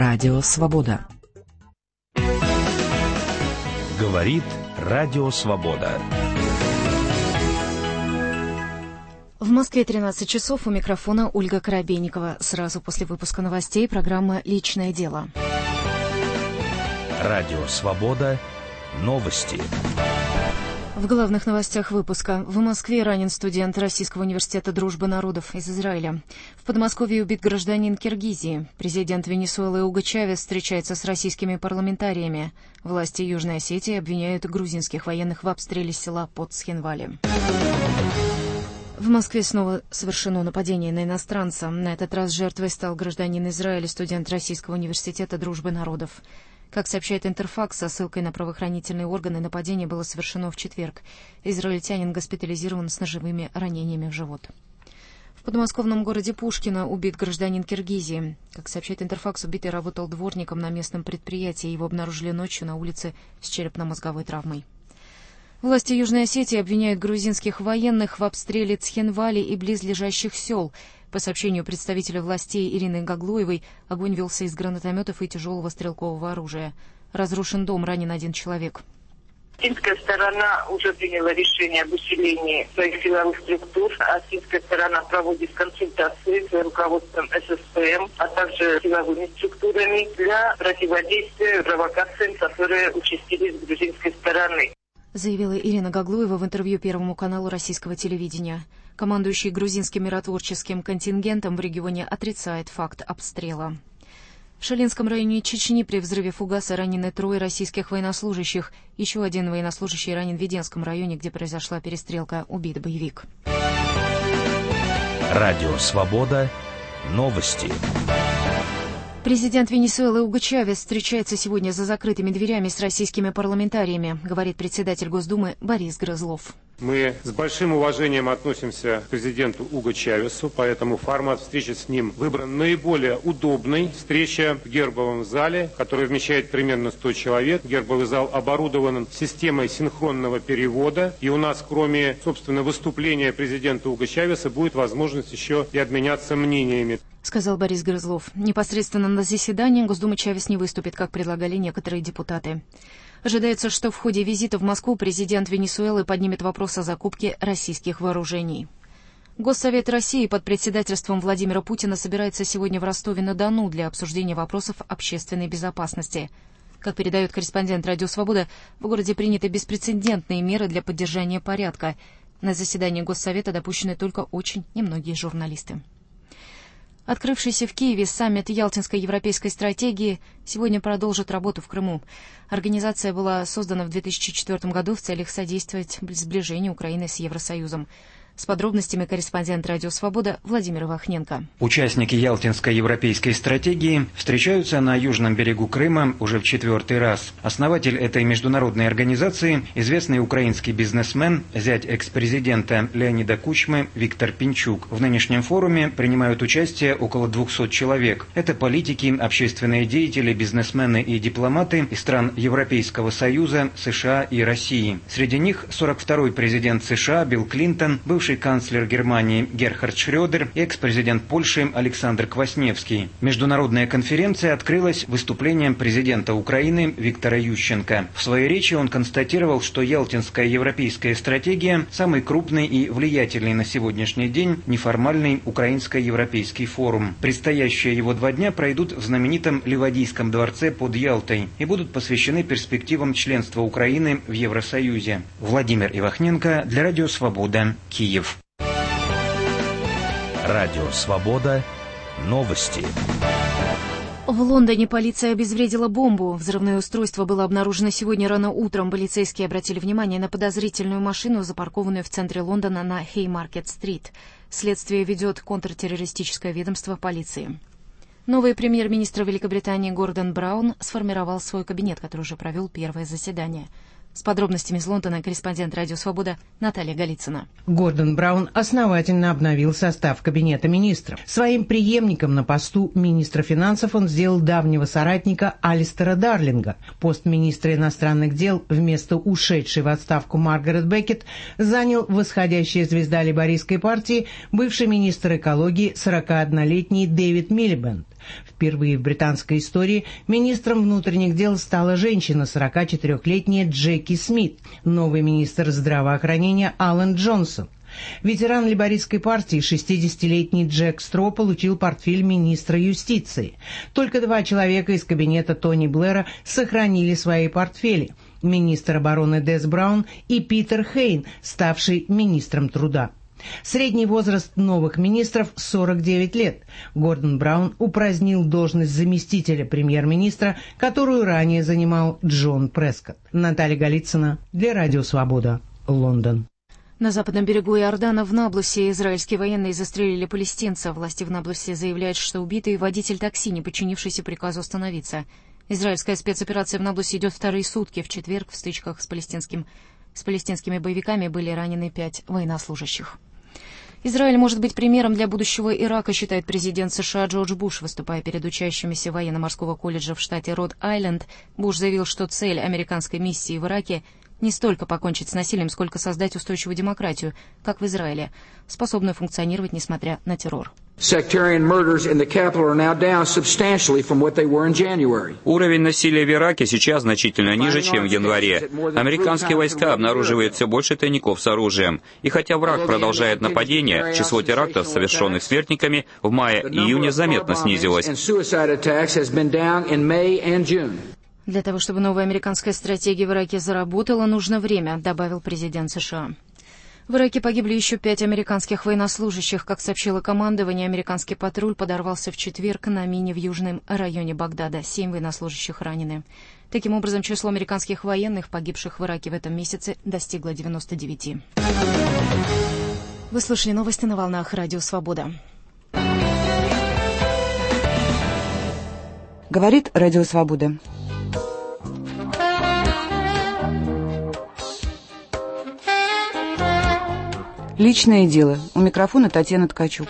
Радио Свобода. Говорит Радио Свобода. В Москве 13 часов, у микрофона Ольга Коробейникова. Сразу после выпуска новостей программа «Личное дело». Радио Свобода. Новости. В главных новостях выпуска. В Москве ранен студент Российского университета дружбы народов из Израиля. В Подмосковье убит гражданин Киргизии. Президент Венесуэлы Уго Чавес встречается с российскими парламентариями. Власти Южной Осетии обвиняют грузинских военных в обстреле села под Схинвали. В Москве снова совершено нападение на иностранца. На этот раз жертвой стал гражданин Израиля, студент Российского университета дружбы народов. Как сообщает Интерфакс, со ссылкой на правоохранительные органы, нападение было совершено в четверг. Израильтянин госпитализирован с ножевыми ранениями в живот. В подмосковном городе Пушкино убит гражданин Киргизии. Как сообщает Интерфакс, убитый работал дворником на местном предприятии. Его обнаружили ночью на улице с черепно-мозговой травмой. Власти Южной Осетии обвиняют грузинских военных в обстреле Цхинвали и близлежащих сел. По сообщению представителя властей Ирины Гаглоевой, огонь велся из гранатометов и тяжелого стрелкового оружия. Разрушен дом, ранен один человек. Финская сторона уже приняла решение об усилении своих силовых структур, а финская сторона проводит консультации с руководством ССПМ, а также силовыми структурами для противодействия провокациям, которые участились с грузинской стороны, заявила Ирина Гаглоева в интервью Первому каналу российского телевидения. Командующий грузинским миротворческим контингентом в регионе отрицает факт обстрела. В Шалинском районе Чечни при взрыве фугаса ранены 3 российских военнослужащих. Еще один военнослужащий ранен в Веденском районе, где произошла перестрелка. Убит боевик. Радио Свобода. Новости. Президент Венесуэлы Уго Чавес встречается сегодня за закрытыми дверями с российскими парламентариями, говорит председатель Госдумы Борис Грызлов. Мы с большим уважением относимся к президенту Уго Чавесу, поэтому формат встречи с ним выбран наиболее удобный. Встреча в Гербовом зале, который вмещает примерно 100 человек. Гербовый зал оборудован системой синхронного перевода. И у нас, кроме, собственно, выступления президента Уго Чавеса, будет возможность еще и обменяться мнениями, сказал Борис Грызлов. Непосредственно на заседании Госдумы Чавес не выступит, как предлагали некоторые депутаты. Ожидается, что в ходе визита в Москву президент Венесуэлы поднимет вопрос о закупке российских вооружений. Госсовет России под председательством Владимира Путина собирается сегодня в Ростове-на-Дону для обсуждения вопросов общественной безопасности. Как передает корреспондент «Радио Свобода», в городе приняты беспрецедентные меры для поддержания порядка. На заседании Госсовета допущены только очень немногие журналисты. Открывшийся в Киеве саммит Ялтинской европейской стратегии сегодня продолжит работу в Крыму. Организация была создана в 2004 году в целях содействовать сближению Украины с Евросоюзом. С подробностями корреспондент «Радио Свобода» Владимир Вахненко. Участники Ялтинской европейской стратегии встречаются на южном берегу Крыма уже в 4-й раз. Основатель этой международной организации – известный украинский бизнесмен, зять экс-президента Леонида Кучмы Виктор Пинчук. В нынешнем форуме принимают участие около 200 человек. Это политики, общественные деятели, бизнесмены и дипломаты из стран Европейского Союза, США и России. Среди них 42-й президент США Билл Клинтон, бывший канцлер Германии Герхард Шрёдер и экс-президент Польши Александр Квасневский. Международная конференция открылась выступлением президента Украины Виктора Ющенко. В своей речи он констатировал, что Ялтинская европейская стратегия – самый крупный и влиятельный на сегодняшний день неформальный украинско-европейский форум. Предстоящие его 2 дня пройдут в знаменитом Ливадийском дворце под Ялтой и будут посвящены перспективам членства Украины в Евросоюзе. Владимир Ивахненко для Радио Свобода, Киев. Радио Свобода. Новости. В Лондоне полиция обезвредила бомбу. Взрывное устройство было обнаружено сегодня рано утром. Полицейские обратили внимание на подозрительную машину, запаркованную в центре Лондона на Хеймаркет-стрит. Следствие ведет контртеррористическое ведомство полиции. Новый премьер-министр Великобритании Гордон Браун сформировал свой кабинет, который уже провел первое заседание. С подробностями из Лондона корреспондент «Радио Свобода» Наталья Голицына. Гордон Браун основательно обновил состав Кабинета министров. Своим преемником на посту министра финансов он сделал давнего соратника Алистера Дарлинга. Пост министра иностранных дел вместо ушедшей в отставку Маргарет Беккет занял восходящая звезда лейбористской партии, бывший министр экологии 41-летний Дэвид Милибэнд. Впервые в британской истории министром внутренних дел стала женщина, 44-летняя Джеки Смит, новый министр здравоохранения Алан Джонсон. Ветеран лейбористской партии, 60-летний Джек Стро, получил портфель министра юстиции. Только 2 человека из кабинета Тони Блэра сохранили свои портфели – министр обороны Дес Браун и Питер Хейн, ставший министром труда. Средний возраст новых министров – 49 лет. Гордон Браун упразднил должность заместителя премьер-министра, которую ранее занимал Джон Прескотт. Наталья Голицына для Радио Свобода, Лондон. На западном берегу Иордана в Наблусе израильские военные застрелили палестинца. Власти в Наблусе заявляют, что убитый водитель такси, не подчинившийся приказу остановиться. Израильская спецоперация в Наблусе идет 2-е сутки. В четверг в стычках с палестинскими боевиками были ранены 5 военнослужащих. Израиль может быть примером для будущего Ирака, считает президент США Джордж Буш. Выступая перед учащимися военно-морского колледжа в штате Род-Айленд, Буш заявил, что цель американской миссии в Ираке – не столько покончить с насилием, сколько создать устойчивую демократию, как в Израиле, способную функционировать несмотря на террор. Уровень насилия в Ираке сейчас значительно ниже, чем в январе. Американские войска обнаруживают все больше тайников с оружием. И хотя враг продолжает нападение, число терактов, совершенных смертниками, в мае-июне заметно снизилось. Для того, чтобы новая американская стратегия в Ираке заработала, нужно время, добавил президент США. В Ираке погибли еще 5 американских военнослужащих. Как сообщило командование, американский патруль подорвался в четверг на мине в южном районе Багдада. 7 военнослужащих ранены. Таким образом, число американских военных, погибших в Ираке в этом месяце, достигло 99. Вы слушали новости на волнах Радио Свобода. Говорит Радио Свобода. Личное дело. У микрофона Татьяна Ткачук.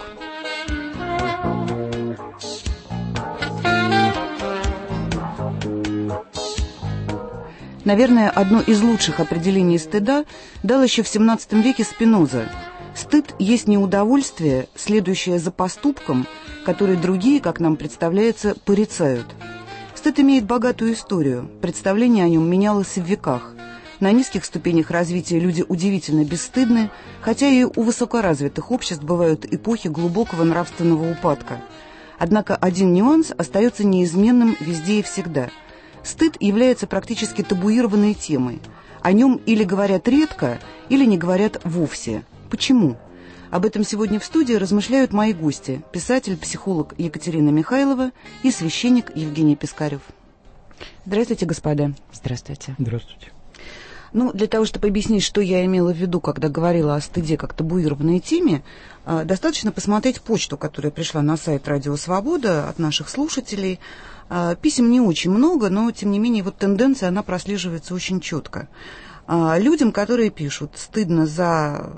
Наверное, одно из лучших определений стыда дал еще в XVII веке Спиноза. Стыд есть неудовольствие, следующее за поступком, который другие, как нам представляется, порицают. Стыд имеет богатую историю. Представление о нем менялось в веках. На низких ступенях развития люди удивительно бесстыдны, хотя и у высокоразвитых обществ бывают эпохи глубокого нравственного упадка. Однако один нюанс остается неизменным везде и всегда. Стыд является практически табуированной темой. О нем или говорят редко, или не говорят вовсе. Почему? Об этом сегодня в студии размышляют мои гости – писатель, психолог Екатерина Михайлова и священник Евгений Пискарев. Здравствуйте, господа. Здравствуйте. Здравствуйте. Для того, чтобы объяснить, что я имела в виду, когда говорила о стыде как табуированной теме, достаточно посмотреть почту, которая пришла на сайт Радио Свобода от наших слушателей. Писем не очень много, но, тем не менее, тенденция, она прослеживается очень четко. Людям, которые пишут, стыдно за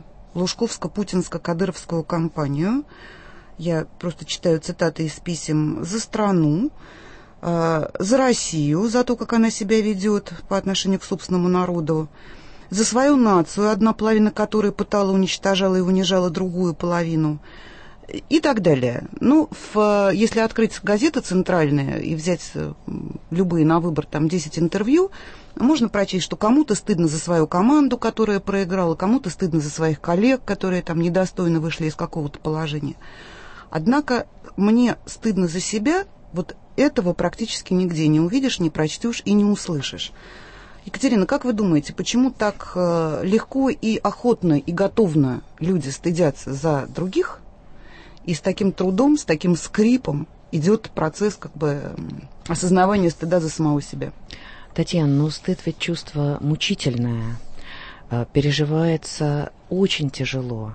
Лужковско-Путинско-Кадыровскую кампанию, я просто читаю цитаты из писем, за страну, за Россию, за то, как она себя ведет по отношению к собственному народу, за свою нацию, одна половина которой пытала, уничтожала и унижала другую половину, и так далее. Если открыть газеты центральные и взять любые на выбор, 10 интервью, можно прочесть, что кому-то стыдно за свою команду, которая проиграла, кому-то стыдно за своих коллег, которые недостойно вышли из какого-то положения. Однако мне стыдно за себя, этого практически нигде не увидишь, не прочтешь и не услышишь. Екатерина, как вы думаете, почему так легко и охотно и готовно люди стыдятся за других, и с таким трудом, с таким скрипом идет процесс осознавания стыда за самого себя? Татьяна, стыд ведь чувство мучительное, переживается очень тяжело,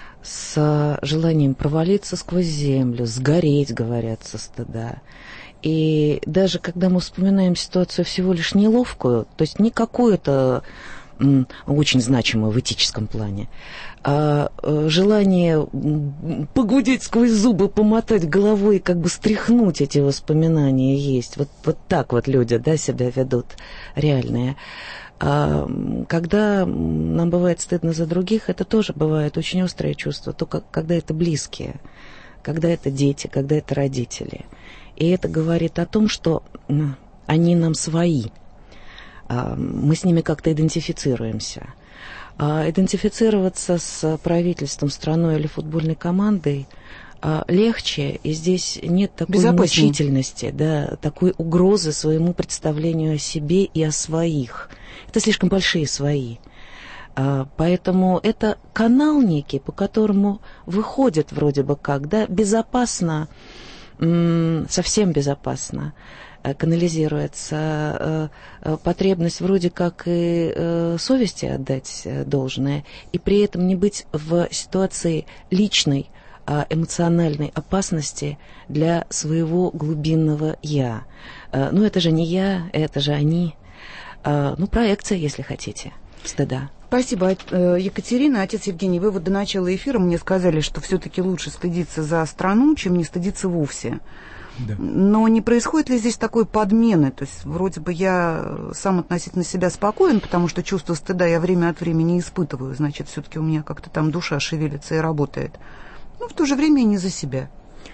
с желанием провалиться сквозь землю, сгореть, говорят, со стыда. И даже когда мы вспоминаем ситуацию всего лишь неловкую, то есть не какую-то очень значимую в этическом плане, а желание погудеть сквозь зубы, помотать головой и стряхнуть эти воспоминания есть. Вот так люди, себя ведут реальные. А когда нам бывает стыдно за других, это тоже бывает очень острое чувство, когда это близкие, когда это дети, когда это родители. И это говорит о том, что они нам свои. Мы с ними как-то идентифицируемся. Идентифицироваться с правительством, страной или футбольной командой легче, и здесь нет такой мучительности, да, такой угрозы своему представлению о себе и о своих. Это слишком большие свои. Поэтому это канал некий, по которому выходит вроде бы как, да, безопасно, совсем безопасно канализируется потребность вроде как и совести отдать должное, и при этом не быть в ситуации личной, эмоциональной опасности для своего глубинного «я». Ну, это же не я, это же они. Ну, проекция, если хотите, стыда. Спасибо, Екатерина. Отец Евгений, вы вот до начала эфира мне сказали, что все-таки лучше стыдиться за страну, чем не стыдиться вовсе. Да. Но не происходит ли здесь такой подмены? То есть вроде бы я сам относительно себя спокоен, потому что чувство стыда я время от времени испытываю. Значит, все-таки у меня как-то там душа шевелится и работает. Но в то же время и не за себя.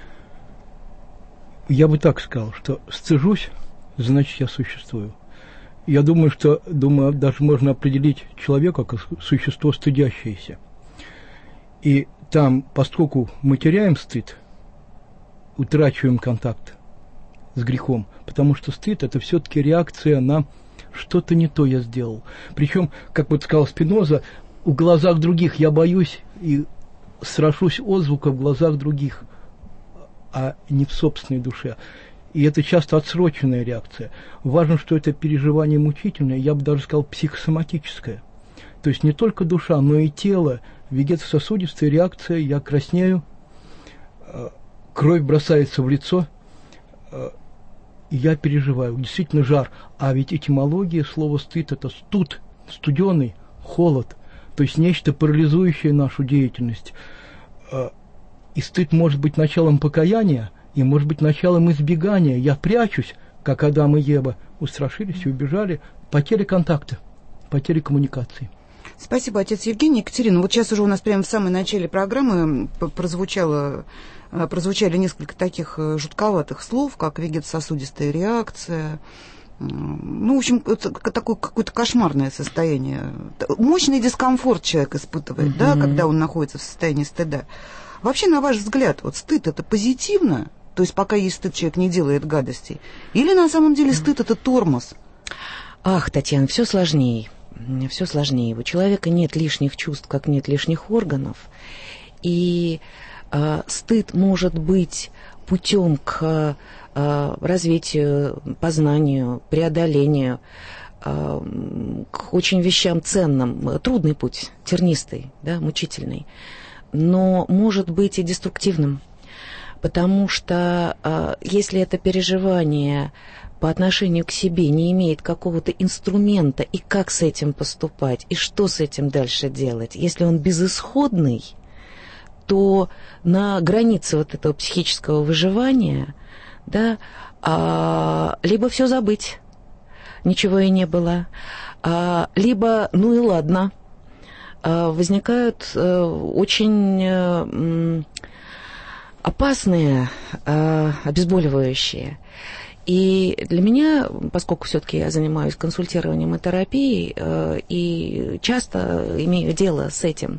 Я бы так сказал, что стыжусь, значит, я существую. Я думаю, что даже можно определить человека как существо стыдящееся. И там, поскольку мы теряем стыд, утрачиваем контакт с грехом, потому что стыд – это все-таки реакция на что-то не то я сделал. Причем, как вот сказал Спиноза, в глазах других я боюсь и страшусь отзвука в глазах других, а не в собственной душе. И это часто отсроченная реакция. Важно, что это переживание мучительное, я бы даже сказал, психосоматическое. То есть не только душа, но и тело, вегетососудистая реакция, я краснею, кровь бросается в лицо, и я переживаю. Действительно жар. А ведь этимология слова «стыд» – это студ, студеный, холод. То есть нечто парализующее нашу деятельность. И стыд может быть началом покаяния, и может быть началом избегания. Я прячусь, как Адам и Ева устрашились и убежали. Потеря контакта, потеря коммуникации. Спасибо, отец Евгений. Екатерина, вот сейчас уже у нас прямо в самом начале программы прозвучали несколько таких жутковатых слов, как вегетососудистая реакция. Ну, в общем, это такое какое-то кошмарное состояние. Мощный дискомфорт человек испытывает, да, когда он находится в состоянии стыда. Вообще, на ваш взгляд, вот стыд – это позитивно? То есть пока есть стыд, человек не делает гадостей? Или на самом деле стыд – это тормоз? Ах, Татьяна, все сложнее. Все сложнее. У человека нет лишних чувств, как нет лишних органов. И стыд может быть путем к развитию, познанию, преодолению, к очень вещам ценным. Трудный путь, тернистый, да, мучительный. Но может быть и деструктивным. Потому что если это переживание по отношению к себе не имеет какого-то инструмента, и как с этим поступать, и что с этим дальше делать, если он безысходный, то на границе вот этого психического выживания, да, либо все забыть, ничего и не было, либо, ну и ладно, возникают очень опасные, обезболивающие. И для меня, поскольку все-таки я занимаюсь консультированием и терапией, и часто имею дело с этим,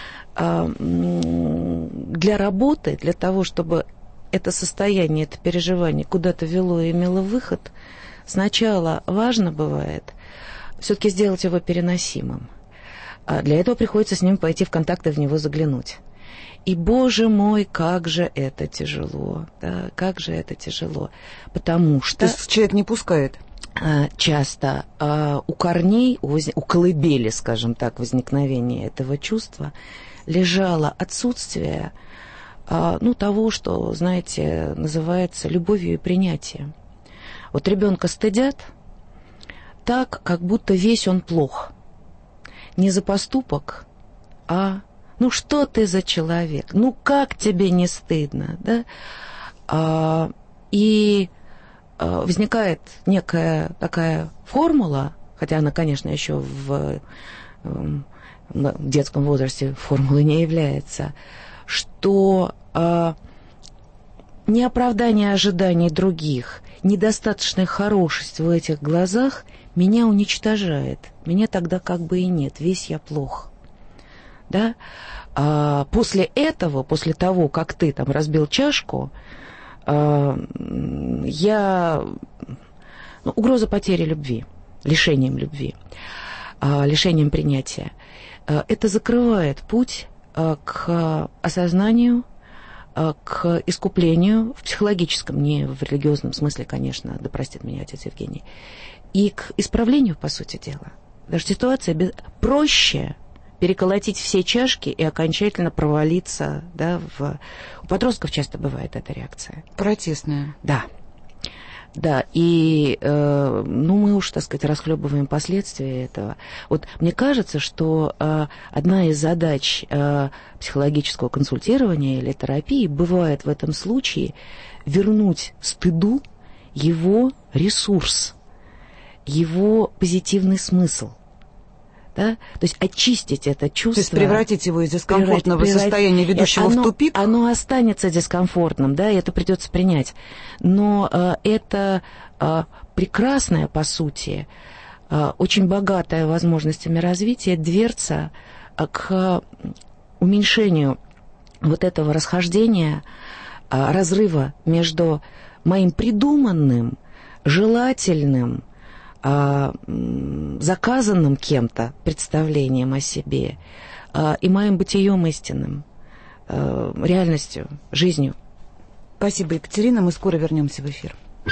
для работы, для того, чтобы это состояние, это переживание куда-то вело и имело выход, сначала важно бывает все-таки сделать его переносимым. Для этого приходится с ним пойти в контакт и в него заглянуть. И, боже мой, как же это тяжело, да, как же это тяжело, потому что... То есть человек не пускает? Часто у корней, у колыбели, скажем так, возникновения этого чувства лежало отсутствие, ну, того, что, знаете, называется любовью и принятием. Вот ребенка стыдят так, как будто весь он плох. Не за поступок, а... Ну, что ты за человек? Ну, как тебе не стыдно, да? И возникает некая такая формула, хотя она, конечно, еще в детском возрасте формулой не является, что неоправдание ожиданий других, недостаточная хорошесть в этих глазах меня уничтожает. Меня тогда как бы и нет, весь я плох. Да? А после этого, после того, как ты там разбил чашку, угроза потери любви, лишением любви, лишением принятия, это закрывает путь к осознанию, к искуплению в психологическом, не в религиозном смысле, конечно, да простит меня отец Евгений, и к исправлению, по сути дела. Даже ситуация проще переколотить все чашки и окончательно провалиться, да, у подростков часто бывает эта реакция. Протестная. Да. Да, и мы уж, так сказать, расхлебываем последствия этого. Вот мне кажется, что одна из задач психологического консультирования или терапии бывает в этом случае вернуть стыду его ресурс, его позитивный смысл. Да? То есть очистить это чувство. То есть превратить его из дискомфортного состояния, ведущего в тупик? Оно останется дискомфортным, да, и это придется принять. Но это прекрасная, по сути, очень богатая возможностями развития дверца к уменьшению вот этого расхождения, разрыва между моим придуманным, желательным, заказанным кем-то представлением о себе и моим бытием истинным, реальностью, жизнью. Спасибо, Екатерина. Мы скоро вернемся в эфир.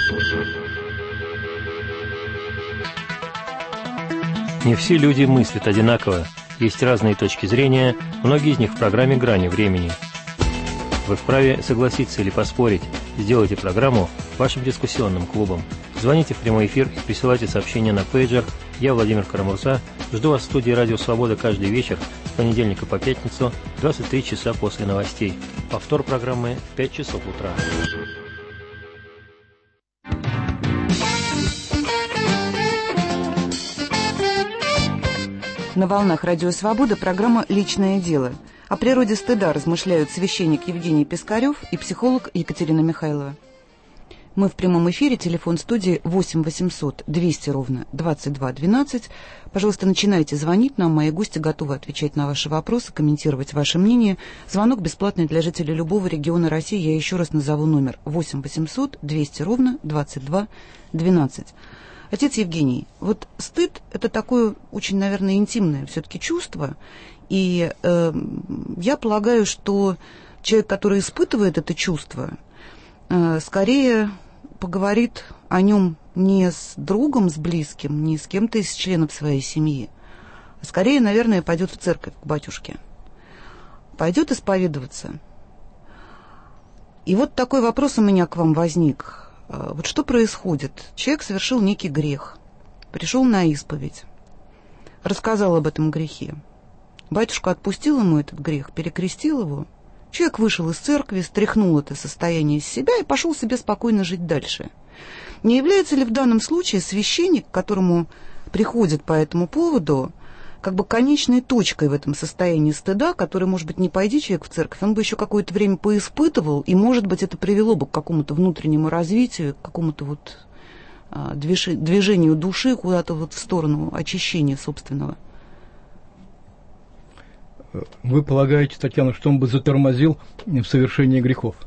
Не все люди мыслят одинаково. Есть разные точки зрения, многие из них в программе «Грани времени». Вы вправе согласиться или поспорить. Сделайте программу вашим дискуссионным клубом. Звоните в прямой эфир и присылайте сообщения на пейджер. Я, Владимир Карамурза, жду вас в студии «Радио Свобода» каждый вечер с понедельника по пятницу, 23 часа после новостей. Повтор программы в 5 часов утра. На волнах «Радио Свобода» программа «Личное дело». О природе стыда размышляют священник Евгений Пискарев и психолог Екатерина Михайлова. Мы в прямом эфире, телефон студии 8 800 200 ровно 22 12. Пожалуйста, начинайте звонить нам, мои гости готовы отвечать на ваши вопросы, комментировать ваше мнение. Звонок бесплатный для жителей любого региона России. Я еще раз назову номер 8 800 200 ровно 22 12. Отец Евгений, вот стыд – это такое очень, наверное, интимное все-таки чувство. И я полагаю, что человек, который испытывает это чувство, скорее поговорит о нем не с другом, с близким, не с кем-то из членов своей семьи, а скорее, наверное, пойдет в церковь к батюшке. Пойдет исповедоваться. И вот такой вопрос у меня к вам возник. Вот что происходит? Человек совершил некий грех, пришел на исповедь, рассказал об этом грехе. Батюшка отпустил ему этот грех, перекрестил его. Человек вышел из церкви, стряхнул это состояние из себя и пошел себе спокойно жить дальше. Не является ли в данном случае священник, к которому приходит по этому поводу, как бы конечной точкой в этом состоянии стыда, который, может быть, не пойди человек в церковь, он бы еще какое-то время поиспытывал, и, может быть, это привело бы к какому-то внутреннему развитию, к какому-то вот движению души куда-то вот в сторону очищения собственного. Вы полагаете, Татьяна, что он бы затормозил в совершении грехов?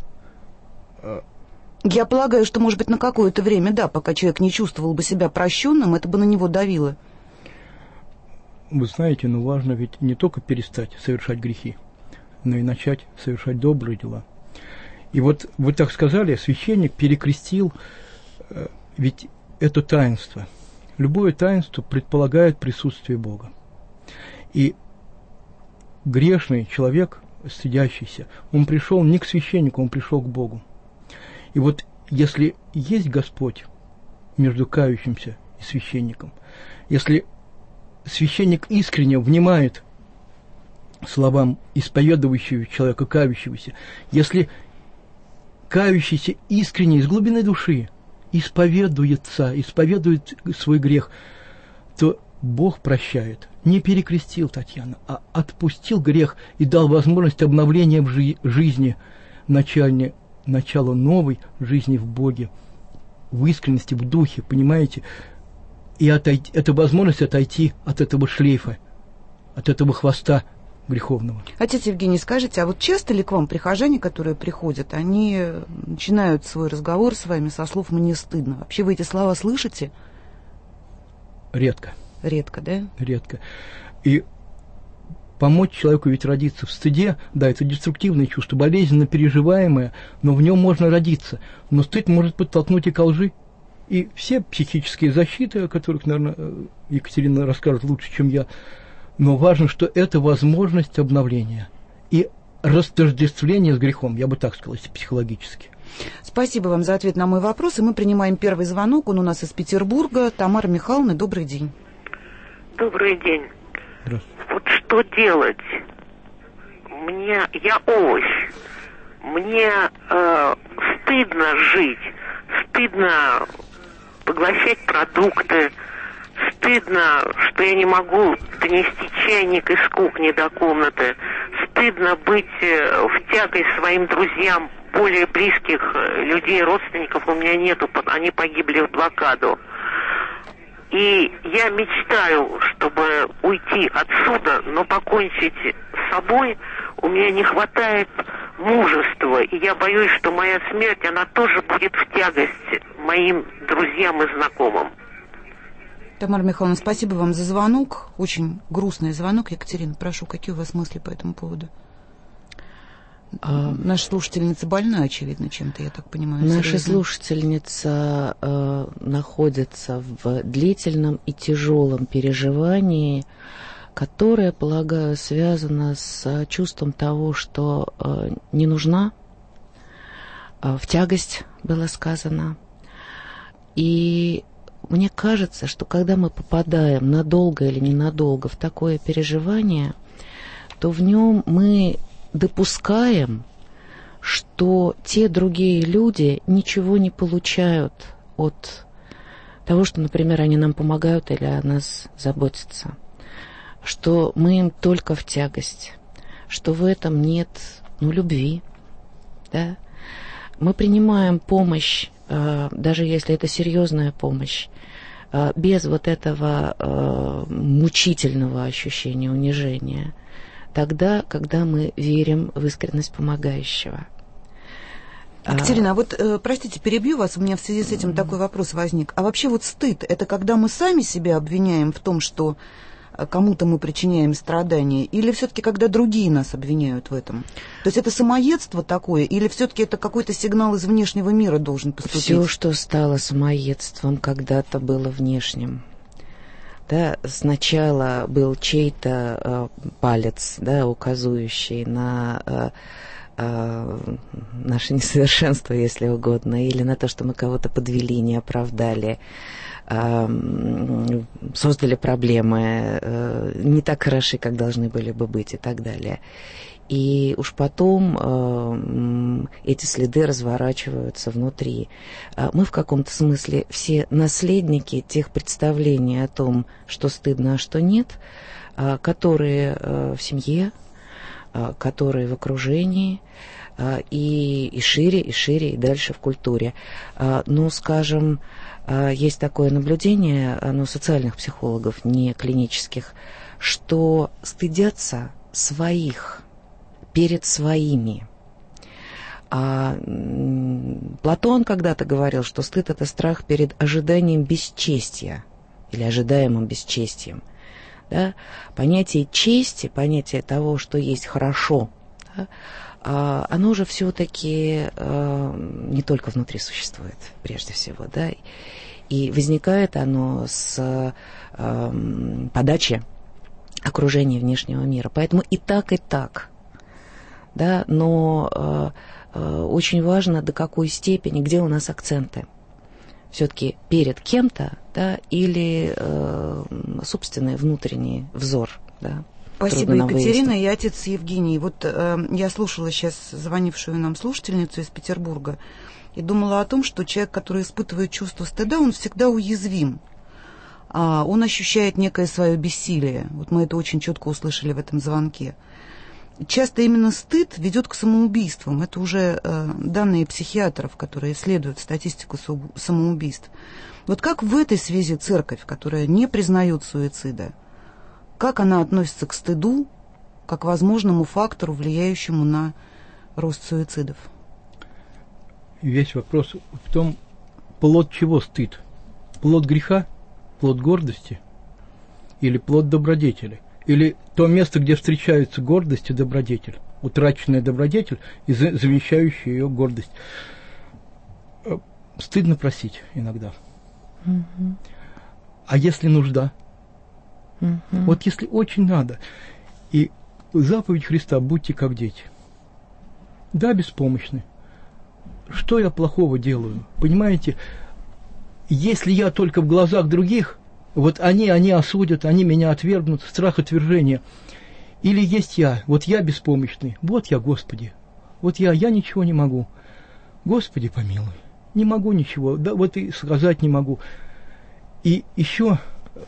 Я полагаю, что, может быть, на какое-то время, да, пока человек не чувствовал бы себя прощенным, это бы на него давило. Вы знаете, но важно ведь не только перестать совершать грехи, но и начать совершать добрые дела. И вот вы так сказали, священник перекрестил, ведь это таинство. Любое таинство предполагает присутствие Бога. И грешный человек, стыдящийся, он пришел не к священнику, он пришел к Богу. И вот если есть Господь между кающимся и священником, если священник искренне внимает словам исповедующего человека, кающегося, если кающийся искренне из глубины души исповедует свой грех, то Бог прощает. Не перекрестил Татьяна, а отпустил грех и дал возможность обновления в жизни начальной начало новой жизни в Боге, в искренности, в духе, понимаете? И это возможность отойти от этого шлейфа, от этого хвоста греховного. Отец Евгений, скажите, а вот часто ли к вам прихожане, которые приходят, они начинают свой разговор с вами со слов «мне стыдно»? Вообще вы эти слова слышите? Редко. Редко, да? Редко. И помочь человеку ведь родиться в стыде, да, это деструктивное чувство, болезненно переживаемое, но в нем можно родиться. Но стыд может подтолкнуть и ко лжи. И все психические защиты, о которых, наверное, Екатерина расскажет лучше, чем я, но важно, что это возможность обновления и растождествления с грехом, я бы так сказал, психологически. Спасибо вам за ответ на мой вопрос, и мы принимаем первый звонок, он у нас из Петербурга. Тамара Михайловна, добрый день. Добрый день. Вот что делать? Я овощ. Мне стыдно жить, стыдно поглощать продукты, стыдно, что я не могу донести чайник из кухни до комнаты, стыдно быть в тягость своим друзьям, более близких людей, родственников у меня нету, они погибли в блокаду. И я мечтаю, чтобы уйти отсюда, но покончить с собой у меня не хватает мужества. И я боюсь, что моя смерть, она тоже будет в тягость моим друзьям и знакомым. Тамара Михайловна, спасибо вам за звонок. Очень грустный звонок. Екатерина, прошу, какие у вас мысли по этому поводу? Наша слушательница больна, очевидно, чем-то, я так понимаю. Наша слушательница находится в длительном и тяжелом переживании, которое, полагаю, связано с чувством того, что не нужна, в тягость было сказано. И мне кажется, что когда мы попадаем надолго или ненадолго в такое переживание, то в нем мы допускаем, что те другие люди ничего не получают от того, что, например, они нам помогают или о нас заботятся, что мы им только в тягость, что в этом нет, любви, да? Мы принимаем помощь, даже если это серьезная помощь, без вот этого мучительного ощущения унижения, тогда, когда мы верим в искренность помогающего. Екатерина, простите, перебью вас, у меня в связи с этим такой вопрос возник. А вообще стыд, это когда мы сами себя обвиняем в том, что кому-то мы причиняем страдания, или все-таки когда другие нас обвиняют в этом? То есть это самоедство такое, или все-таки это какой-то сигнал из внешнего мира должен поступить? Все, что стало самоедством, когда-то было внешним. Да, сначала был чей-то палец, да, указывающий на наше несовершенство, если угодно, или на то, что мы кого-то подвели, не оправдали, создали проблемы, не так хороши, как должны были бы быть, и так далее. И уж потом эти следы разворачиваются внутри. Мы в каком-то смысле все наследники тех представлений о том, что стыдно, а что нет, которые в семье, которые в окружении, и шире, и дальше в культуре. Скажем, есть такое наблюдение, оно социальных психологов, не клинических, что стыдятся своих перед своими. Платон когда-то говорил, что стыд — это страх перед ожиданием бесчестия или ожидаемым бесчестием. Да? Понятие чести, понятие того, что есть хорошо, да, оно же все-таки не только внутри существует, прежде всего, да, и возникает оно с подачи окружения внешнего мира. Поэтому и так, да, но очень важно, до какой степени, где у нас акценты. Все-таки перед кем-то, да, или собственный внутренний взор, да. Спасибо, Екатерина и отец Евгений. Я слушала сейчас звонившую нам слушательницу из Петербурга и думала о том, что человек, который испытывает чувство стыда, он всегда уязвим. Он ощущает некое свое бессилие. Мы это очень четко услышали в этом звонке. часто именно стыд ведет к самоубийствам. Это уже данные психиатров, которые исследуют статистику самоубийств. Вот как в этой связи церковь, которая не признает суицида, как она относится к стыду, как возможному фактору, влияющему на рост суицидов? Весь вопрос в том, плод чего стыд? Плод греха? Плод гордости? Или плод добродетели? Или то место, где встречаются гордость и добродетель, утраченная добродетель и замещающая ее гордость. Стыдно просить иногда. А если нужда? Вот если очень надо. И заповедь Христа: будьте как дети. Да, беспомощны. Что я плохого делаю? Понимаете, если я только в глазах других, вот они осудят, они меня отвергнут, страх отвержения. Или есть я, вот я беспомощный, вот я, Господи, вот я ничего не могу. Господи, помилуй, не могу ничего, да вот и сказать не могу. И еще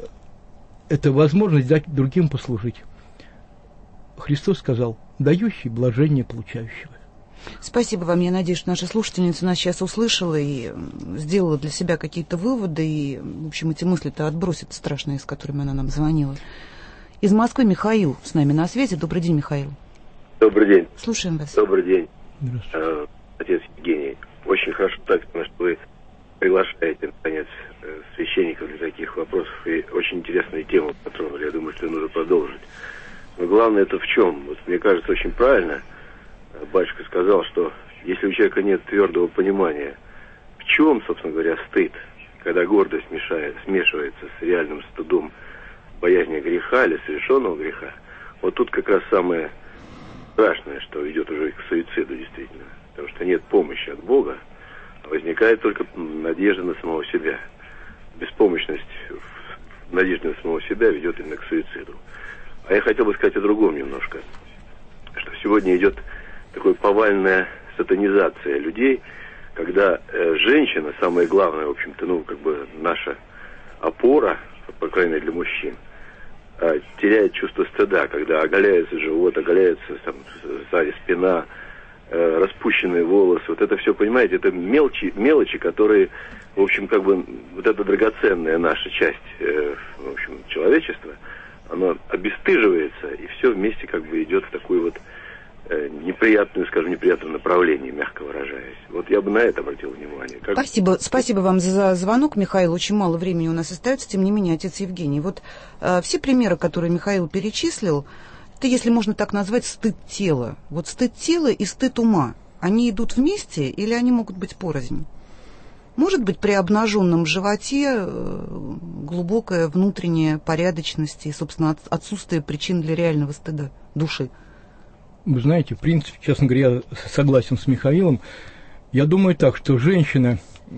это возможность дать другим послужить. Христос сказал: дающий блажение получающего. Спасибо вам. Я надеюсь, что наша слушательница нас сейчас услышала и сделала для себя какие-то выводы. И, в общем, эти мысли-то отбросит страшные, с которыми она нам звонила. Из Москвы Михаил с нами на связи. Добрый день, Михаил. Добрый день. Слушаем вас. Добрый день, отец Евгений. Очень хорошо так, что вы приглашаете, наконец, священников для таких вопросов. И очень интересную тему затронули. Я думаю, что нужно продолжить. Но главное это в чем? Вот, мне кажется, очень правильно батюшка сказал, что если у человека нет твердого понимания, в чем, собственно говоря, стыд, когда гордость смешивается с реальным стыдом боязни греха или совершенного греха, вот тут как раз самое страшное, что ведет уже к суициду, действительно. Потому что нет помощи от Бога, а возникает только надежда на самого себя. Беспомощность в надежде на самого себя ведет именно к суициду. А я хотел бы сказать о другом немножко, что сегодня идет такая повальная сатанизация людей, когда женщина, самое главное, в общем-то, наша опора, по крайней мере для мужчин, теряет чувство стыда, когда оголяется живот, оголяется сзади спина, распущенные волосы. Вот это все, понимаете, это мелочи, которые, в общем, вот эта драгоценная наша часть, в общем, человечества, она обесстыживается, и все вместе идет в такую вот неприятном направлении, мягко выражаясь. Вот я бы на это обратил внимание. Спасибо вам за звонок, Михаил. Очень мало времени у нас остается, тем не менее, отец Евгений. Вот все примеры, которые Михаил перечислил, это, если можно так назвать, стыд тела. Вот стыд тела и стыд ума, они идут вместе или они могут быть порознь? Может быть, при обнаженном животе глубокая внутренняя порядочность и, собственно, отсутствие причин для реального стыда души? Вы знаете, в принципе, честно говоря, я согласен с Михаилом. Я думаю так, что женщина,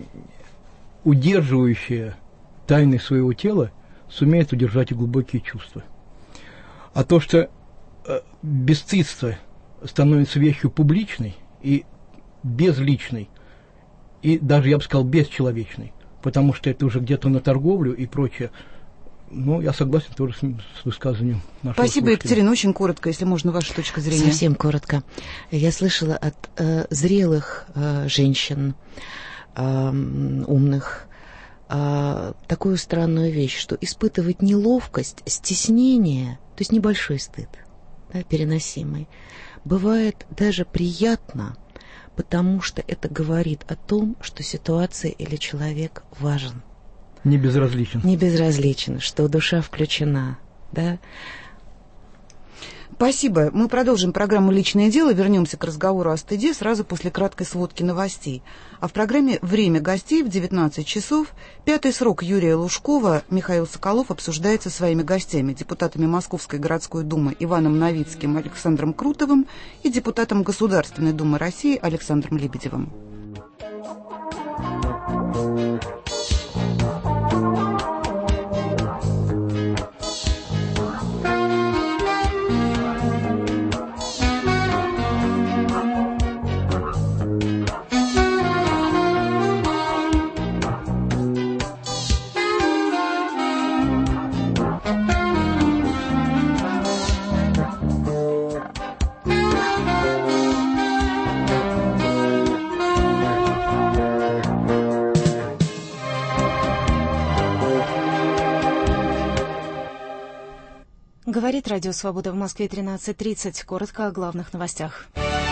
удерживающая тайны своего тела, сумеет удержать и глубокие чувства. А то, что бесстыдство становится вещью публичной и безличной, и даже, я бы сказал, бесчеловечной, потому что это уже где-то на торговлю и прочее. Ну, я согласен тоже с высказыванием нашего Спасибо, слушателя. Екатерина. Очень коротко, если можно, ваша точка зрения. Совсем коротко. Я слышала от зрелых женщин, умных, такую странную вещь, что испытывать неловкость, стеснение, то есть небольшой стыд, да, переносимый, бывает даже приятно, потому что это говорит о том, что ситуация или человек важен. Не безразличен. Не безразличен, что душа включена, да. Спасибо. Мы продолжим программу «Личное дело». Вернемся к разговору о стыде сразу после краткой сводки новостей. А в программе «Время гостей» в 19 часов пятый срок Юрия Лужкова Михаил Соколов обсуждает со своими гостями, депутатами Московской городской думы Иваном Новицким, Александром Крутовым и депутатом Государственной думы России Александром Лебедевым. Говорит Радио Свобода в Москве 13:30. Коротко о главных новостях.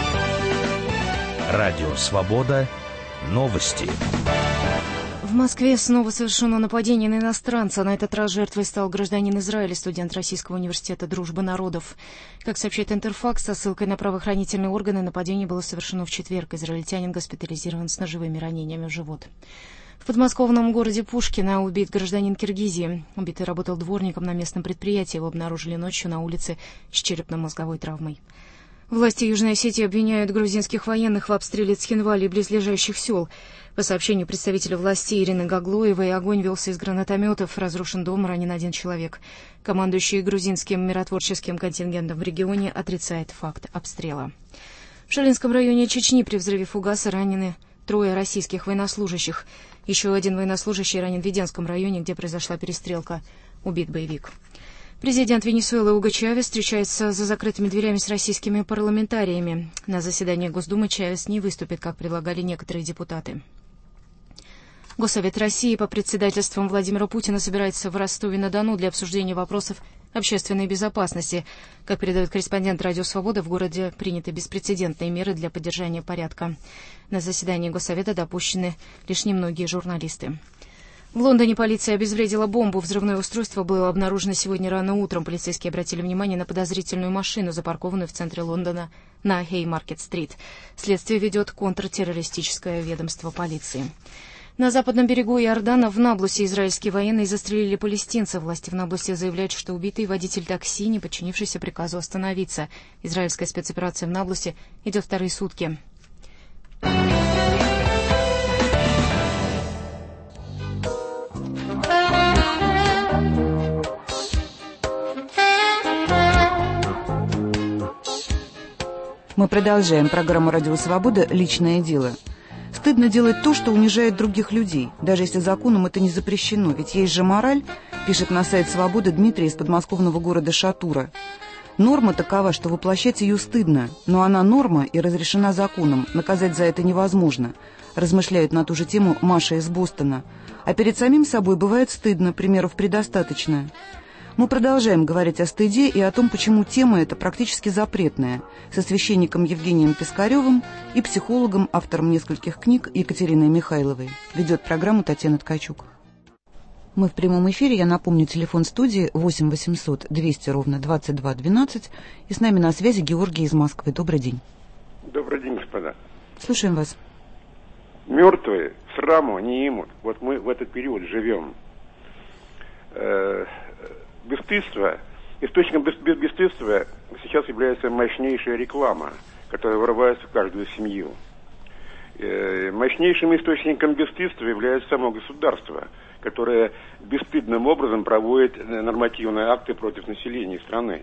Радио Свобода. Новости. В Москве снова совершено нападение на иностранца. На этот раз жертвой стал гражданин Израиля, студент Российского университета «Дружбы народов». Как сообщает Интерфакс, со ссылкой на правоохранительные органы, нападение было совершено в четверг. Израильтянин госпитализирован с ножевыми ранениями в живот. В подмосковном городе Пушкино убит гражданин Киргизии. Убитый работал дворником на местном предприятии. Его обнаружили ночью на улице с черепно-мозговой травмой. Власти Южной Осетии обвиняют грузинских военных в обстреле Цхинвали и близлежащих сел. По сообщению представителя властей Ирины Гаглоевой, огонь велся из гранатометов, разрушен дом, ранен один человек. Командующий грузинским миротворческим контингентом в регионе отрицает факт обстрела. В Шалинском районе Чечни при взрыве фугаса ранены 3 российских военнослужащих. Еще один военнослужащий ранен в Веденском районе, где произошла перестрелка. Убит боевик. Президент Венесуэлы Уго Чавес встречается за закрытыми дверями с российскими парламентариями. На заседании Госдумы Чавес не выступит, как предлагали некоторые депутаты. Госсовет России по председательствам Владимира Путина собирается в Ростове-на-Дону для обсуждения вопросов общественной безопасности. Как передает корреспондент «Радио Свобода», в городе приняты беспрецедентные меры для поддержания порядка. На заседании Госсовета допущены лишь немногие журналисты. В Лондоне полиция обезвредила бомбу. Взрывное устройство было обнаружено сегодня рано утром. Полицейские обратили внимание на подозрительную машину, запаркованную в центре Лондона на Хеймаркет-стрит. Следствие ведет контртеррористическое ведомство полиции. На западном берегу Иордана в Наблусе израильские военные застрелили палестинца. Власти в Наблусе заявляют, что убитый водитель такси, не подчинившийся приказу остановиться. Израильская спецоперация в Наблусе идет вторые сутки. Мы продолжаем программу «Радио Свобода. Личное дело». Стыдно делать то, что унижает других людей, даже если законом это не запрещено, ведь есть же мораль, пишет на сайт «Свобода» Дмитрий из подмосковного города Шатура. Норма такова, что воплощать ее стыдно, но она норма и разрешена законом, наказать за это невозможно, размышляет на ту же тему Маша из Бостона. А перед самим собой бывает стыдно, примеров предостаточно. Мы продолжаем говорить о стыде и о том, почему тема эта практически запретная, со священником Евгением Пискаревым и психологом, автором нескольких книг Екатериной Михайловой. Ведет программу Татьяна Ткачук. Мы в прямом эфире. Я напомню, телефон студии 8 800 200 ровно 22 12. И с нами на связи Георгий из Москвы. Добрый день. Добрый день, господа. Слушаем вас. Мертвые сраму не имут. Вот мы в этот период живем. Бесстыдство, источником бесстыдства сейчас является мощнейшая реклама, которая вырывается в каждую семью. Мощнейшим источником бесстыдства является само государство, которое бесстыдным образом проводит нормативные акты против населения страны.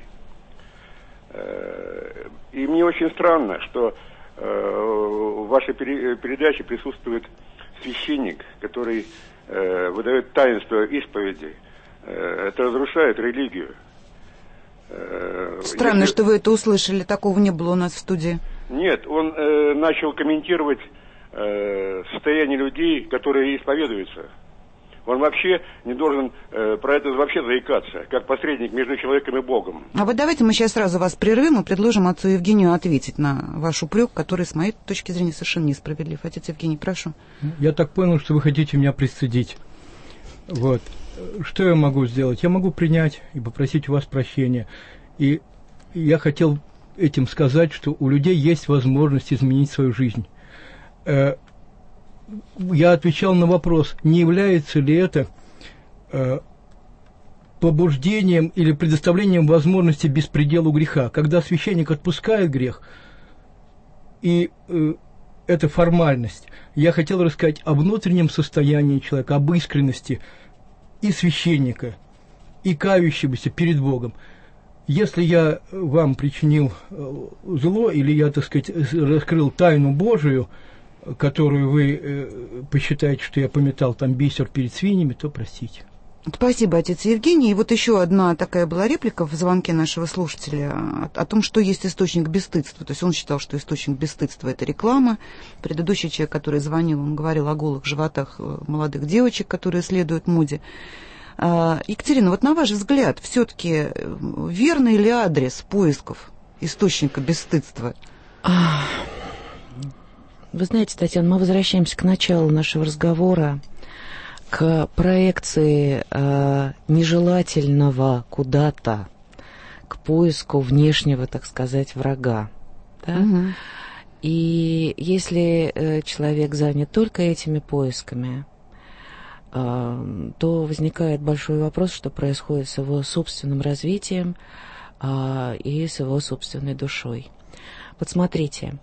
И мне очень странно, что в вашей передаче присутствует священник, который выдает таинство исповеди. Это разрушает религию. Странно, что вы это услышали. Такого не было у нас в студии. Нет, он начал комментировать состояние людей, которые исповедуются. Он вообще не должен про это вообще заикаться, как посредник между человеком и Богом. А вот давайте мы сейчас сразу вас прервем и предложим отцу Евгению ответить на ваш упрек, который, с моей точки зрения, совершенно несправедлив. Отец Евгений, прошу. Я так понял, что вы хотите меня пристыдить. Вот. Что я могу сделать? Я могу принять и попросить у вас прощения. И я хотел этим сказать, что у людей есть возможность изменить свою жизнь. Я отвечал на вопрос, не является ли это побуждением или предоставлением возможности беспределу греха. Когда священник отпускает грех, и это формальность, я хотел рассказать о внутреннем состоянии человека, об искренности и священника, и кающегося перед Богом. Если я вам причинил зло, или я, так сказать, раскрыл тайну Божию, которую вы посчитаете, что я пометал там бисер перед свиньями, то простите. Спасибо, отец Евгений. И вот еще одна такая была реплика в звонке нашего слушателя о том, что есть источник бесстыдства. То есть он считал, что источник бесстыдства – это реклама. Предыдущий человек, который звонил, он говорил о голых животах молодых девочек, которые следуют моде. Екатерина, вот на ваш взгляд, все-таки верный ли адрес поисков источника бесстыдства? Вы знаете, Татьяна, мы возвращаемся к началу нашего разговора, к проекции нежелательного куда-то, к поиску внешнего, так сказать, врага. Да? Угу. И если человек занят только этими поисками, то возникает большой вопрос, что происходит с его собственным развитием и с его собственной душой. Вот смотрите,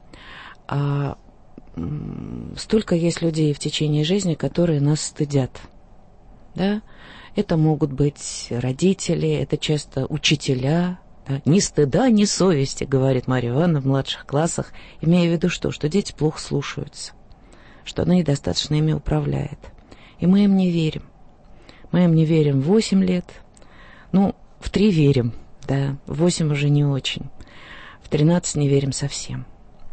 столько есть людей в течение жизни, которые нас стыдят. Да? Это могут быть родители, это часто учителя. Да? Ни стыда, ни совести, говорит Марья Ивановна в младших классах, имея в виду что? Что дети плохо слушаются, что она недостаточно ими управляет. И мы им не верим. Мы им не верим в 8 лет, ну, в 3 верим, да, в 8 уже не очень, в 13 не верим совсем.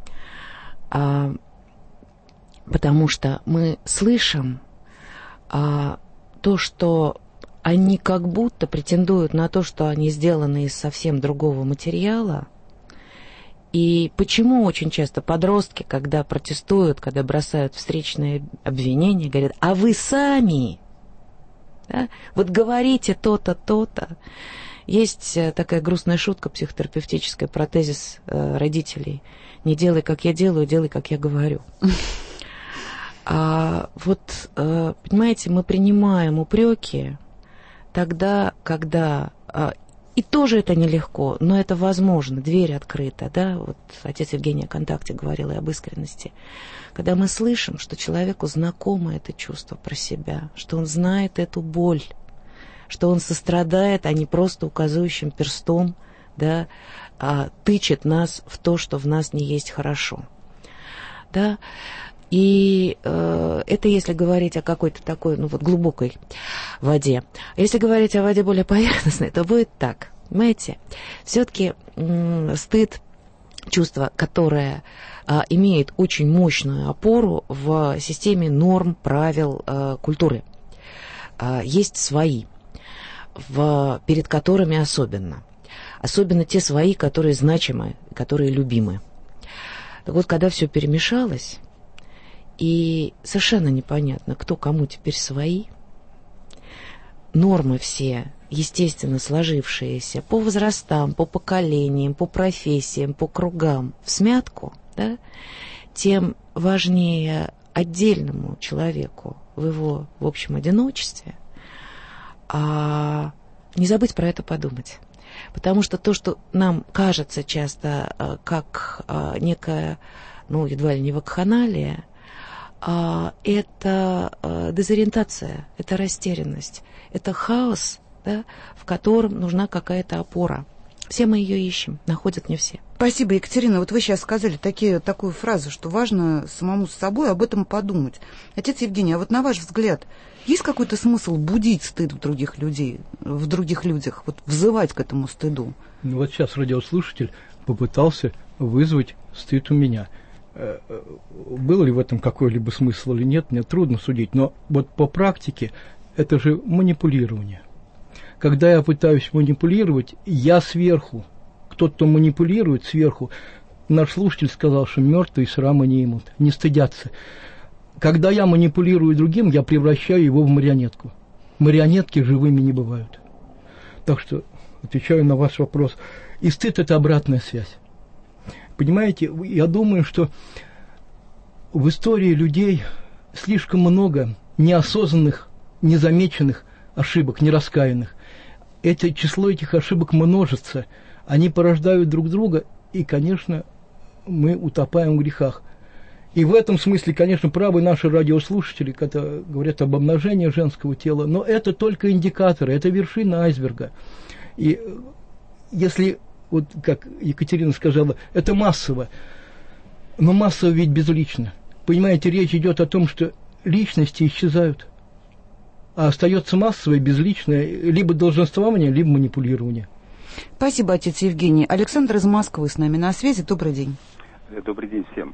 Потому что мы слышим то, что они как будто претендуют на то, что они сделаны из совсем другого материала. И почему очень часто подростки, когда протестуют, когда бросают встречные обвинения, говорят, а вы сами, да, вот говорите то-то, то-то. Есть такая грустная шутка психотерапевтическая про тезис родителей. Не делай, как я делаю, делай, как я говорю. Понимаете, мы принимаем упреки тогда, когда... И тоже это нелегко, но это возможно, дверь открыта, да, вот отец Евгений о контакте говорил и об искренности. Когда мы слышим, что человеку знакомо это чувство про себя, что он знает эту боль, что он сострадает, а не просто указывающим перстом, да, тычет нас в то, что в нас не есть хорошо, да. И это если говорить о какой-то такой, глубокой воде. Если говорить о воде более поверхностной, то будет так. Понимаете? Все-таки стыд, чувство, которое имеет очень мощную опору в системе норм, правил культуры. Есть свои, перед которыми особенно. Особенно те свои, которые значимы, которые любимы. Так вот, когда все перемешалось, и совершенно непонятно, кто кому теперь свои. Нормы все, естественно, сложившиеся по возрастам, по поколениям, по профессиям, по кругам в смятку, да, тем важнее отдельному человеку в его, в общем, одиночестве, не забыть про это подумать. Потому что то, что нам кажется часто как некая, едва ли не вакханалия, это дезориентация, это растерянность, это хаос, да, в котором нужна какая-то опора. Все мы ее ищем, находят не все. Спасибо, Екатерина. Вот вы сейчас сказали такую фразу, что важно самому с собой об этом подумать. Отец Евгений, а вот на ваш взгляд, есть какой-то смысл будить стыд в других людях, вот взывать к этому стыду? Вот сейчас радиослушатель попытался вызвать стыд у меня. Был ли в этом какой-либо смысл или нет, мне трудно судить, но вот по практике это же манипулирование. Когда я пытаюсь манипулировать, я сверху, кто-то манипулирует сверху. Наш слушатель сказал, что мертвые срама не имут, не стыдятся. Когда я манипулирую другим, я превращаю его в марионетку. Марионетки живыми не бывают. Так что, отвечаю на ваш вопрос, и стыд – это обратная связь. Понимаете, я думаю, что в истории людей слишком много неосознанных, незамеченных ошибок, нераскаянных. Это число этих ошибок множится. Они порождают друг друга, и, конечно, мы утопаем в грехах. И в этом смысле, конечно, правы наши радиослушатели, когда говорят об обнажении женского тела, но это только индикаторы, это вершина айсберга. И если... Вот как Екатерина сказала, это массово. Но массово ведь безлично. Понимаете, речь идет о том, что личности исчезают. А остается массовое, безличное, либо долженствование, либо манипулирование. Спасибо, отец Евгений. Александр из Москвы с нами на связи. Добрый день. Добрый день всем.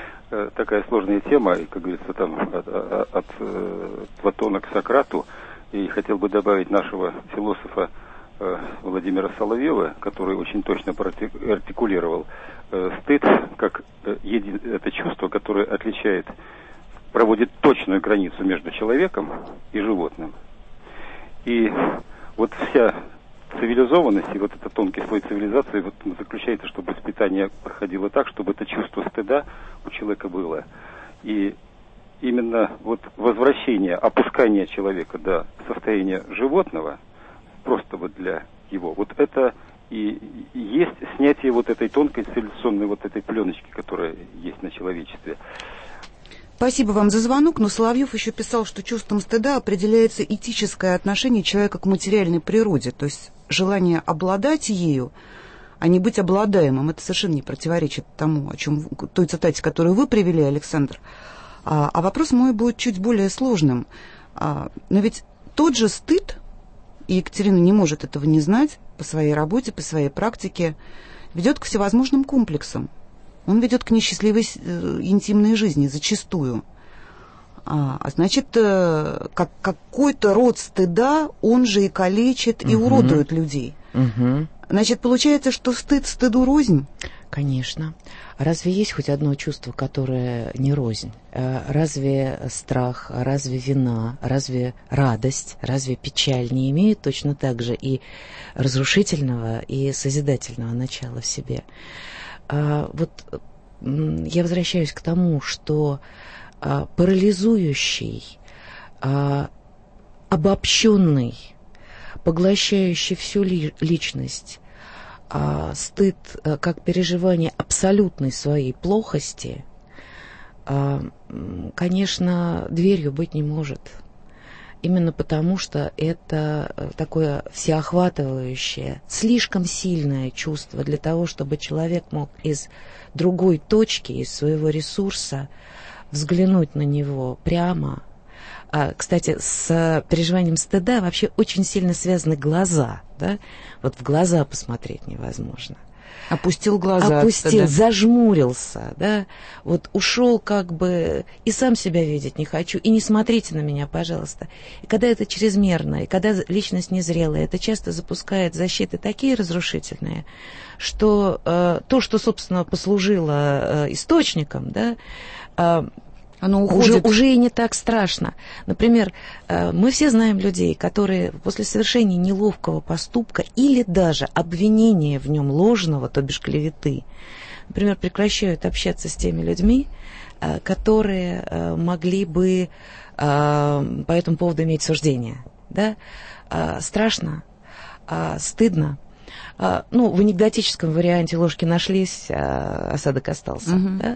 Такая сложная тема, и, как говорится, там от Платона к Сократу. и хотел бы добавить нашего философа Владимира Соловьева, который очень точно артикулировал стыд как это чувство, которое проводит точную границу между человеком и животным. И вот вся цивилизованность и вот этот тонкий слой цивилизации заключается, чтобы воспитание проходило так, чтобы это чувство стыда у человека было. И именно вот возвращение, опускание человека до состояния животного, просто вот для его, вот это и есть снятие вот этой тонкой цивилизационной вот этой пленочки, которая есть на человечестве. Спасибо вам за звонок, но Соловьев еще писал, что чувством стыда определяется этическое отношение человека к материальной природе, то есть желание обладать ею, а не быть обладаемым. Это совершенно не противоречит тому, о чем той цитате, которую вы привели, Александр. А вопрос мой будет чуть более сложным. Но ведь тот же стыд, и Екатерина не может этого не знать по своей работе, по своей практике, ведет к всевозможным комплексам. Он ведет к несчастливой интимной жизни зачастую. Значит, какой-то род стыда, он же и калечит, и уродует людей. Значит, получается, что стыд стыду рознь? Конечно. Разве есть хоть одно чувство, которое не рознь? Разве страх, разве вина, разве радость, разве печаль не имеют точно так же и разрушительного, и созидательного начала в себе? Вот я возвращаюсь к тому, что парализующий, обобщенный, поглощающий всю личность, стыд как переживание абсолютной своей плохости, конечно, дверью быть не может. Именно потому, что это такое всеохватывающее, слишком сильное чувство для того, чтобы человек мог из другой точки, из своего ресурса взглянуть на него прямо. Кстати, с переживанием стыда вообще очень сильно связаны глаза. Да? Вот в глаза посмотреть невозможно. Опустил глаза. Опустил, зажмурился, да, вот ушел как бы, и сам себя видеть не хочу, и не смотрите на меня, пожалуйста. И когда это чрезмерно, и когда личность незрелая, это часто запускает защиты такие разрушительные, что то, что, собственно, послужило источником, да, оно уходит. Уже и не так страшно. Например, мы все знаем людей, которые после совершения неловкого поступка или даже обвинения в нем ложного, то бишь клеветы, например, прекращают общаться с теми людьми, которые могли бы по этому поводу иметь суждение. Да? Страшно, стыдно. Ну, в анекдотическом варианте ложки нашлись, осадок остался. Да?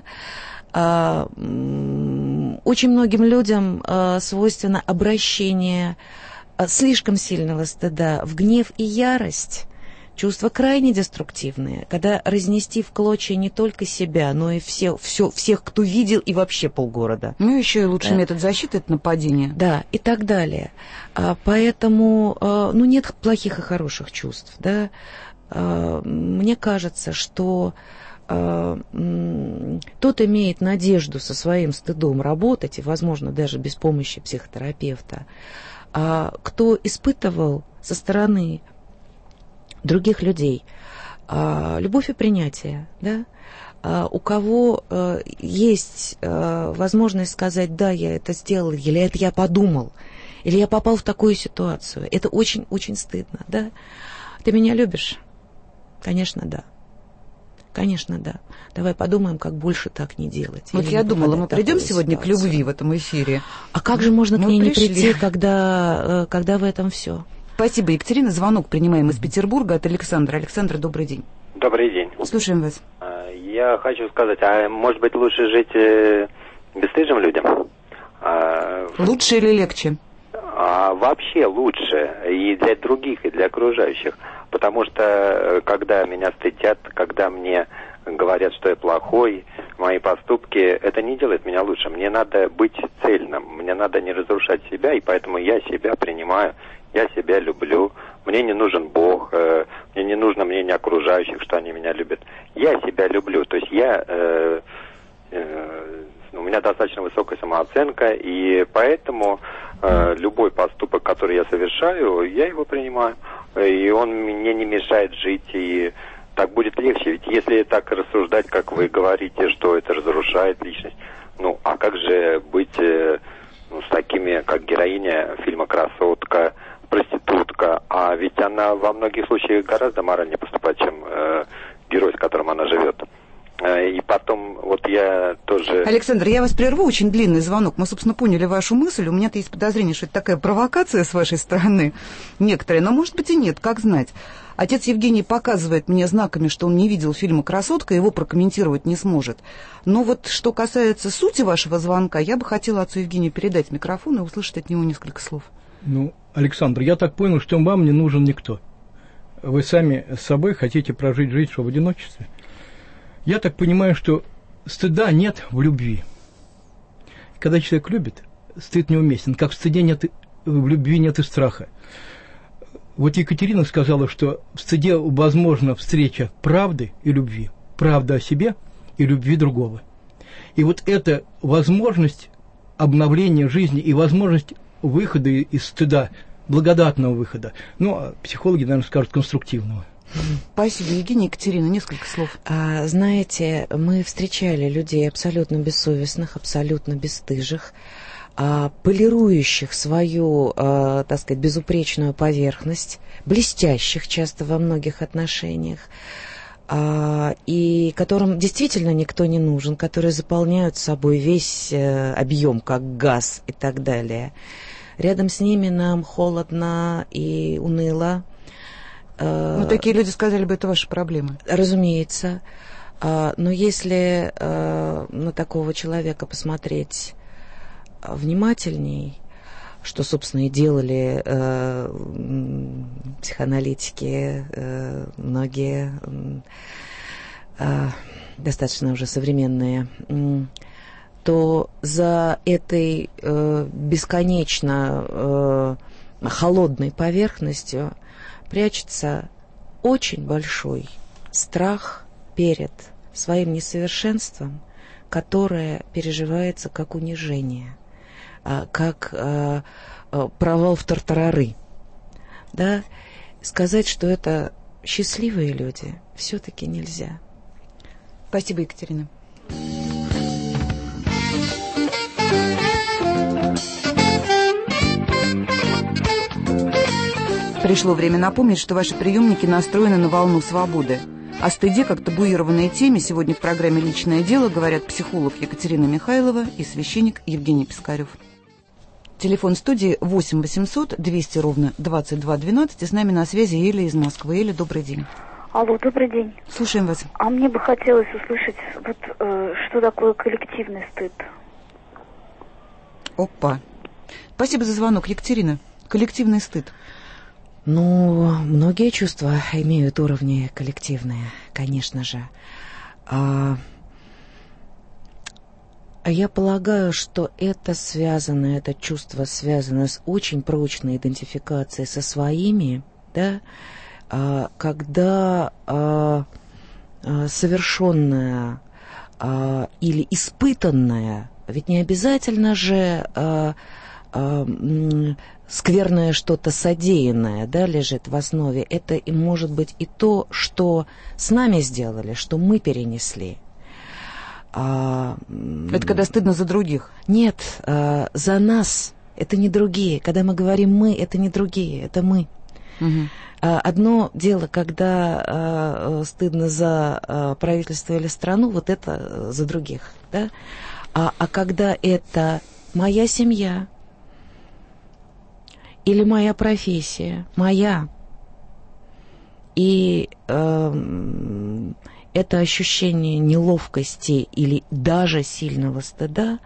Очень многим людям свойственно обращение слишком сильного стыда в гнев и ярость, чувства крайне деструктивные, когда разнести в клочья не только себя, но и всех, кто видел, и вообще полгорода. Ну, еще и лучший метод защиты — это нападение. Да, и так далее. Поэтому, ну, нет плохих и хороших чувств, да. Мне кажется, что тот имеет надежду со своим стыдом работать, и, возможно, даже без помощи психотерапевта, кто испытывал со стороны других людей любовь и принятие, да? У кого есть возможность сказать: да, я это сделал, или это я подумал, или я попал в такую ситуацию. Это очень-очень стыдно, да? Ты меня любишь? Конечно, да. Конечно, да. Давай подумаем, как больше так не делать. Вот я думала, мы придем сегодня к любви в этом эфире. А как же можно к ней не прийти, когда в этом все? Спасибо, Екатерина. Звонок принимаем из Петербурга от Александра. Александр, добрый день. Добрый день. Слушаем вас. Я хочу сказать, может быть, лучше жить бесстыжим людям? Лучше или легче? Вообще лучше. И для других, и для окружающих. Потому что, когда меня стыдят, когда мне говорят, что я плохой, мои поступки, это не делает меня лучше. Мне надо быть цельным, мне надо не разрушать себя, и поэтому я себя принимаю, я себя люблю. Мне не нужен Бог, мне не нужно мнение окружающих, что они меня любят. Я себя люблю, то есть у меня достаточно высокая самооценка, и поэтому любой поступок, который я совершаю, я его принимаю. И он мне не мешает жить, и так будет легче. Ведь если так рассуждать, как вы говорите, что это разрушает личность, ну, а как же быть с такими, как героиня фильма «Красотка», проститутка, а ведь она во многих случаях гораздо моральнее поступает, чем герой, с которым она живет. И потом, вот я тоже... Александр, я вас прерву, очень длинный звонок. Мы, собственно, поняли вашу мысль. У меня-то есть подозрение, что это такая провокация с вашей стороны некоторая, но, может быть, и нет, как знать. Отец Евгений показывает мне знаками, что он не видел фильма «Красотка», его прокомментировать не сможет. Но вот что касается сути вашего звонка, я бы хотела отцу Евгению передать микрофон и услышать от него несколько слов. Ну, Александр, я так понял, что вам не нужен никто. Вы сами с собой хотите прожить жизнь, что в одиночестве. Я так понимаю, что стыда нет в любви. Когда человек любит, стыд неуместен. Как в стыде нет, в любви нет и страха. Вот Екатерина сказала, что в стыде возможна встреча правды и любви. Правда о себе и любви другого. И вот эта возможность обновления жизни и возможность выхода из стыда, благодатного выхода, ну, а психологи, наверное, скажут, конструктивного. Спасибо, Евгения. Екатерина, несколько слов. Знаете, мы встречали людей абсолютно бессовестных, абсолютно бесстыжих, полирующих свою, так сказать, безупречную поверхность, блестящих часто во многих отношениях, и которым действительно никто не нужен, которые заполняют собой весь объем, как газ и так далее. Рядом с ними нам холодно и уныло. Ну, такие люди сказали бы, это ваши проблемы. Разумеется. Но если на такого человека посмотреть внимательней, что, собственно, и делали психоаналитики, многие достаточно уже современные, то за этой бесконечно холодной поверхностью прячется очень большой страх перед своим несовершенством, которое переживается как унижение, как провал в тартарары. Да? Сказать, что это счастливые люди, все-таки нельзя. Спасибо, Екатерина. Пришло время напомнить, что ваши приемники настроены на волну свободы. О стыде как табуированной теме сегодня в программе «Личное дело» говорят психолог Екатерина Михайлова и священник Евгений Пискарев. Телефон студии 8 800 200 ровно 22 12. И с нами на связи Эля из Москвы. Эля, добрый день. Алло, добрый день. Слушаем вас. А мне бы хотелось услышать, вот, что такое коллективный стыд. Опа. Спасибо за звонок, Екатерина. Коллективный стыд. Ну, многие чувства имеют уровни коллективные, конечно же. Я полагаю, что это чувство связано с очень прочной идентификацией со своими, да, когда совершенное или испытанное, ведь не обязательно же скверное что-то содеянное, да, лежит в основе. Это и может быть и то, что с нами сделали, что мы перенесли. Это когда стыдно за других? Нет, за нас. Это не другие. Когда мы говорим «мы», это не другие, это мы. Угу. Одно дело, когда стыдно за правительство или страну, вот это за других, да? А когда это моя семья или моя профессия, моя, и это ощущение неловкости или даже сильного стыда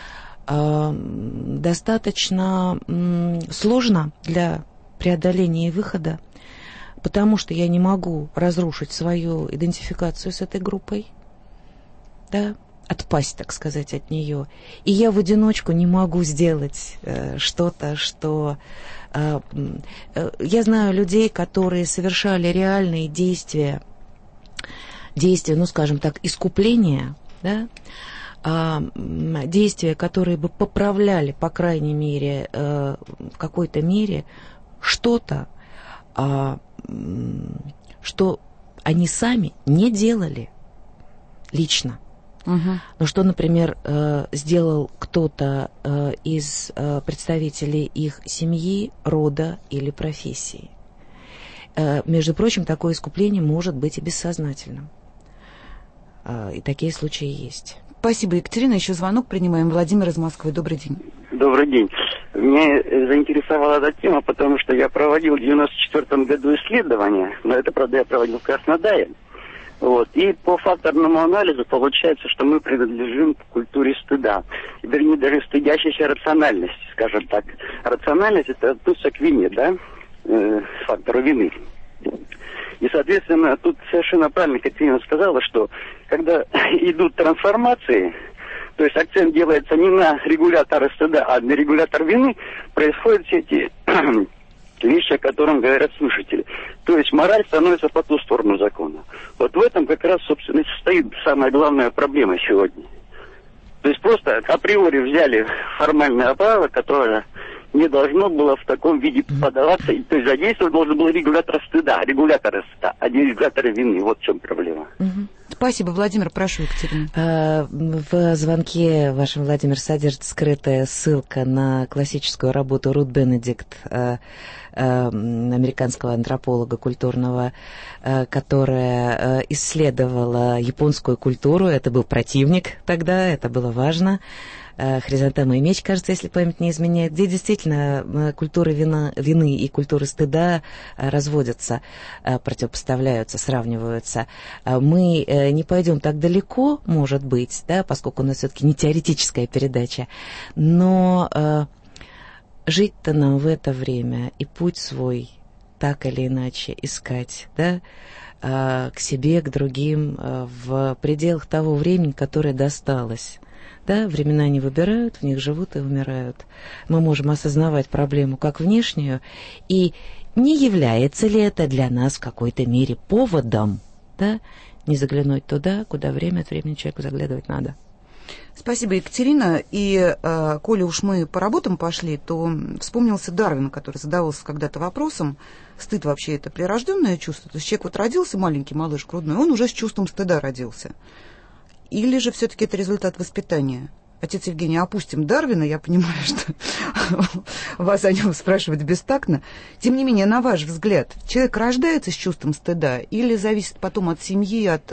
достаточно сложно для преодоления и выхода, потому что я не могу разрушить свою идентификацию с этой группой, да, отпасть, так сказать, от нее. И я в одиночку не могу сделать что-то, что... Я знаю людей, которые совершали реальные действия, ну, скажем так, искупления, да, действия, которые бы поправляли, по крайней мере, в какой-то мере, что-то, что они сами не делали лично. Но что, например, сделал кто-то из представителей их семьи, рода или профессии. Между прочим, такое искупление может быть и бессознательным. И такие случаи есть. Спасибо, Екатерина. Еще звонок принимаем. Владимир из Москвы. Добрый день. Добрый день. Меня заинтересовала эта тема, потому что я проводил в 1994 году исследование, но это, правда, я проводил в Краснодаре. Вот. И по факторному анализу получается, что мы принадлежим к культуре стыда. Вернее, даже стыдящейся рациональности, скажем так. Рациональность — это относится к вине, да? Фактору вины. И, соответственно, тут совершенно правильно Катерина сказала, что когда идут трансформации, то есть акцент делается не на регуляторы стыда, а на регулятор вины, происходят все эти вещи, о которых говорят слушатели. То есть мораль становится по ту сторону закона. Вот в этом как раз, собственно, и состоит самая главная проблема сегодня. То есть просто априори взяли формальное право, которое не должно было в таком виде подаваться, то есть задействовать должен был регулятор стыда, а не регулятор вины. Вот в чем проблема. Спасибо, Владимир. Прошу, Екатерина. В звонке вашем, Владимир, содержится скрытая ссылка на классическую работу Рут Бенедикт, американского антрополога культурного, которая исследовала японскую культуру. Это был противник тогда, это было важно. «Хризантема и меч», кажется, если память не изменяет, где действительно культуры вины и культуры стыда разводятся, противопоставляются, сравниваются. Мы не пойдем так далеко, может быть, да, поскольку у нас все-таки не теоретическая передача, но жить-то нам в это время и путь свой так или иначе искать, да, к себе, к другим, в пределах того времени, которое досталось. Да, времена не выбирают, в них живут и умирают. Мы можем осознавать проблему как внешнюю, и не является ли это для нас в какой-то мере поводом, да, не заглянуть туда, куда время от времени человеку заглядывать надо. Спасибо, Екатерина. И коли уж мы по работам пошли, то вспомнился Дарвин, который задавался когда-то вопросом, стыд вообще это прирожденное чувство? То есть человек вот родился, маленький малыш грудной, он уже с чувством стыда родился. Или же все-таки это результат воспитания? Отец Евгений, опустим Дарвина, я понимаю, что вас о нем спрашивать бестактно. Тем не менее, на ваш взгляд, человек рождается с чувством стыда или зависит потом от семьи, от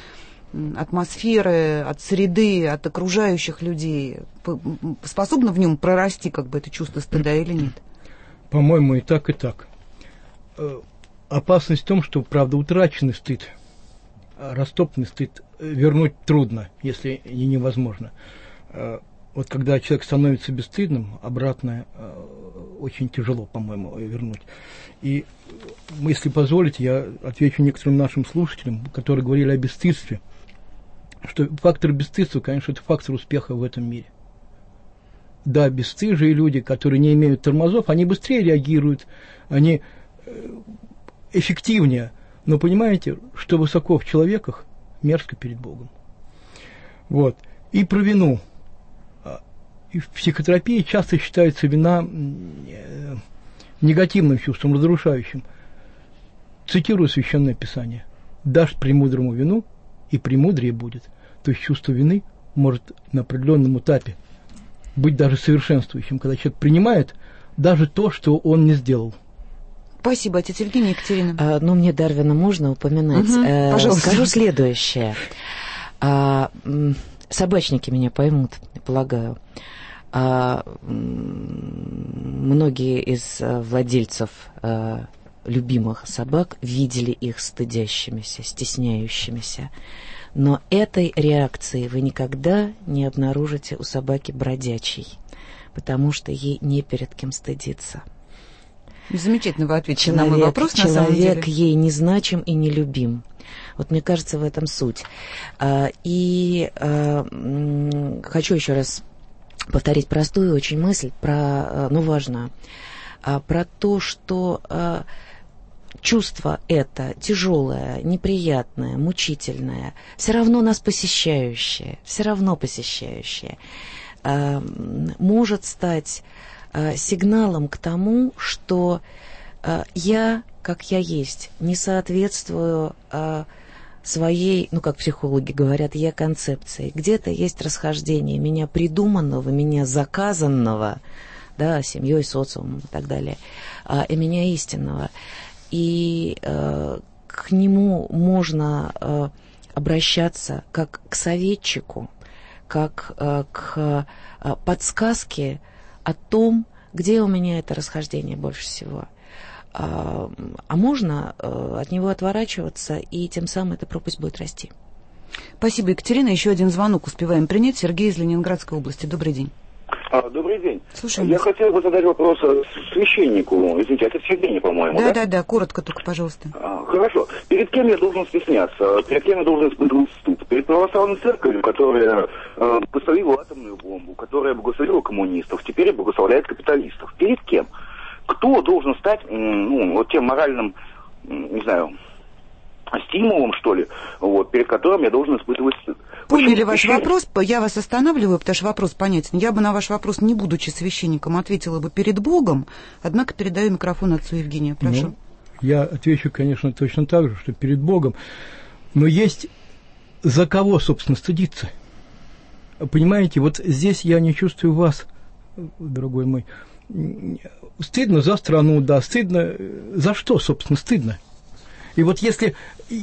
атмосферы, от среды, от окружающих людей? Способно в нем прорасти как бы это чувство стыда или нет? По-моему, и так, и так. Опасность в том, что, правда, утраченный стыд, растопленный стыд вернуть трудно, если и невозможно. Вот когда человек становится бесстыдным, обратно очень тяжело, по-моему, вернуть. И если позволите, я отвечу некоторым нашим слушателям, которые говорили о бесстыдстве, что фактор бесстыдства, конечно, это фактор успеха в этом мире. Да, бесстыжие люди, которые не имеют тормозов, они быстрее реагируют, они эффективнее. Но понимаете, что высоко в человеках, мерзко перед Богом. Вот. И про вину. И в психотерапии часто считается вина негативным чувством, разрушающим. Цитирую Священное Писание. «Дашь премудрому вину, и премудрее будет». То есть чувство вины может на определенном этапе быть даже совершенствующим, когда человек принимает даже то, что он не сделал. Спасибо, отец Евгений. Екатерина. Ну, мне Дарвина можно упоминать. Пожалуйста. Скажу следующее. Собачники меня поймут, полагаю. Многие из владельцев любимых собак видели их стыдящимися, стесняющимися. Но этой реакции вы никогда не обнаружите у собаки бродячей, потому что ей не перед кем стыдиться. Замечательно вы ответили на мой вопрос, на самом деле. Человек ей не значим и не любим. Вот мне кажется, в этом суть. И хочу еще раз повторить простую очень мысль, но важную, про то, что чувство это тяжелое, неприятное, мучительное, все равно нас посещающее, может стать сигналом к тому, что я, как я есть, не соответствую своей, как психологи говорят, я концепции. Где-то есть расхождение меня придуманного, меня заказанного, да, семьей, социумом и так далее, и меня истинного. И к нему можно обращаться как к советчику, как к подсказке о том, где у меня это расхождение больше всего. А можно от него отворачиваться, и тем самым эта пропасть будет расти. Спасибо, Екатерина. Еще один звонок успеваем принять. Сергей из Ленинградской области. Добрый день. Добрый день. Слушаем Я вас. хотел бы задать вопрос священнику. Извините, это Евгений, по-моему, да? Да, коротко только, пожалуйста. Хорошо. Перед кем я должен стесняться? Перед кем я должен испытывать стыд? Перед православной церковью, которая благословила атомную бомбу, которая благословила коммунистов, теперь благословляет капиталистов. Перед кем? Кто должен стать, тем моральным, не знаю, стимулом, что ли, перед которым я должен испытывать стыд? Поняли ваш вопрос, я вас останавливаю, потому что вопрос понятен. Я бы на ваш вопрос, не будучи священником, ответила бы перед Богом, однако передаю микрофон отцу Евгению. Прошу. Я отвечу, конечно, точно так же, что перед Богом, но есть за кого, собственно, стыдиться. Понимаете, вот здесь я не чувствую вас, дорогой мой. Стыдно за страну, да, стыдно. За что, собственно, стыдно? И вот если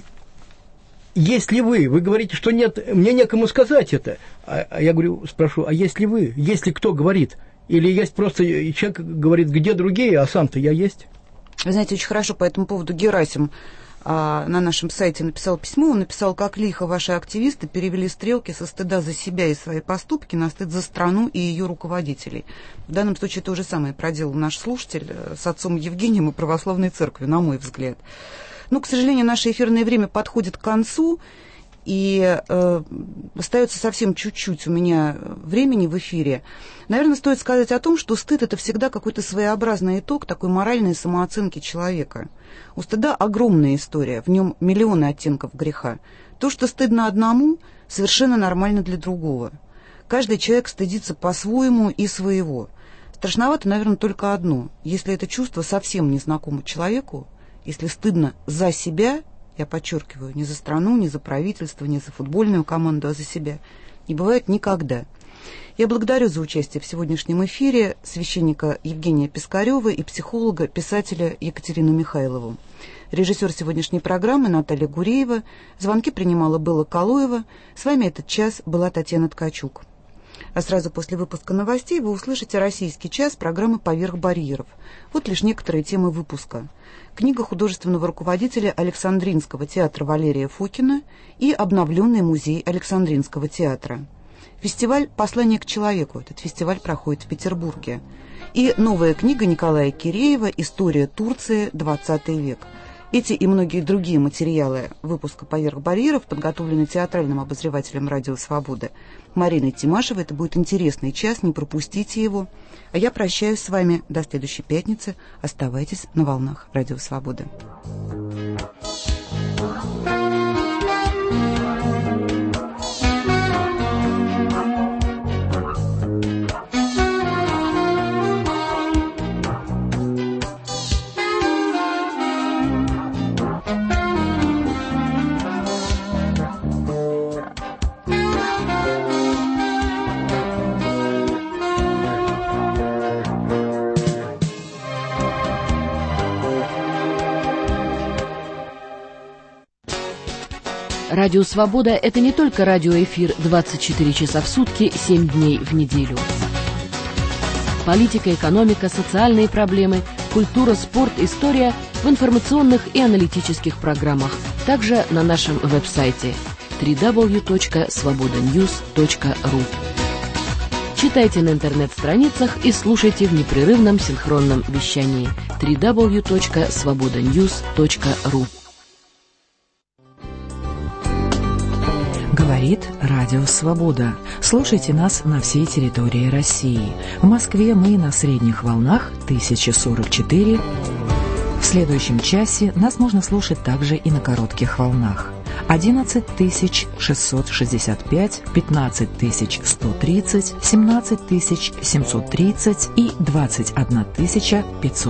вы говорите, что нет, мне некому сказать это, а я говорю, спрошу, а если вы, если кто говорит, или есть просто человек говорит, где другие, а сам-то я есть? Вы знаете, очень хорошо по этому поводу Герасим на нашем сайте написал письмо, он написал, как лихо ваши активисты перевели стрелки со стыда за себя и свои поступки на стыд за страну и ее руководителей. В данном случае то же самое проделал наш слушатель с отцом Евгением и православной церковью, на мой взгляд. К сожалению, наше эфирное время подходит к концу, и остается совсем чуть-чуть у меня времени в эфире. Наверное, стоит сказать о том, что стыд – это всегда какой-то своеобразный итог такой моральной самооценки человека. У стыда огромная история, в нем миллионы оттенков греха. То, что стыдно одному, совершенно нормально для другого. Каждый человек стыдится по-своему и своего. Страшновато, наверное, только одно. Если это чувство совсем не знакомо человеку, если стыдно за себя, я подчеркиваю, не за страну, не за правительство, не за футбольную команду, а за себя, не бывает никогда. Я благодарю за участие в сегодняшнем эфире священника Евгения Пискарева и психолога, писателя Екатерину Михайлову. Режиссер сегодняшней программы Наталья Гуреева. Звонки принимала Белла Калуева. С вами этот час была Татьяна Ткачук. А сразу после выпуска новостей вы услышите «Российский час» программы «Поверх барьеров». Вот лишь некоторые темы выпуска. Книга художественного руководителя Александринского театра Валерия Фокина и обновленный музей Александринского театра. Фестиваль «Послание к человеку». Этот фестиваль проходит в Петербурге. И новая книга Николая Киреева «История Турции. 20 век». Эти и многие другие материалы выпуска «Поверх барьеров» подготовлены театральным обозревателем «Радио Свобода» Мариной Тимашевой. Это будет интересный час, не пропустите его. А я прощаюсь с вами до следующей пятницы. Оставайтесь на волнах «Радио Свобода». Радио «Свобода» — это не только радиоэфир 24 часа в сутки, 7 дней в неделю. Политика, экономика, социальные проблемы, культура, спорт, история в информационных и аналитических программах. Также на нашем веб-сайте www.svobodanews.ru. Читайте на интернет-страницах и слушайте в непрерывном синхронном вещании www.svobodanews.ru. Говорит Радио Свобода. Слушайте нас на всей территории России. В Москве мы на средних волнах 1044 В следующем часе нас можно слушать также и на коротких волнах. 11 665, 15 130, 17 730 и 21 500.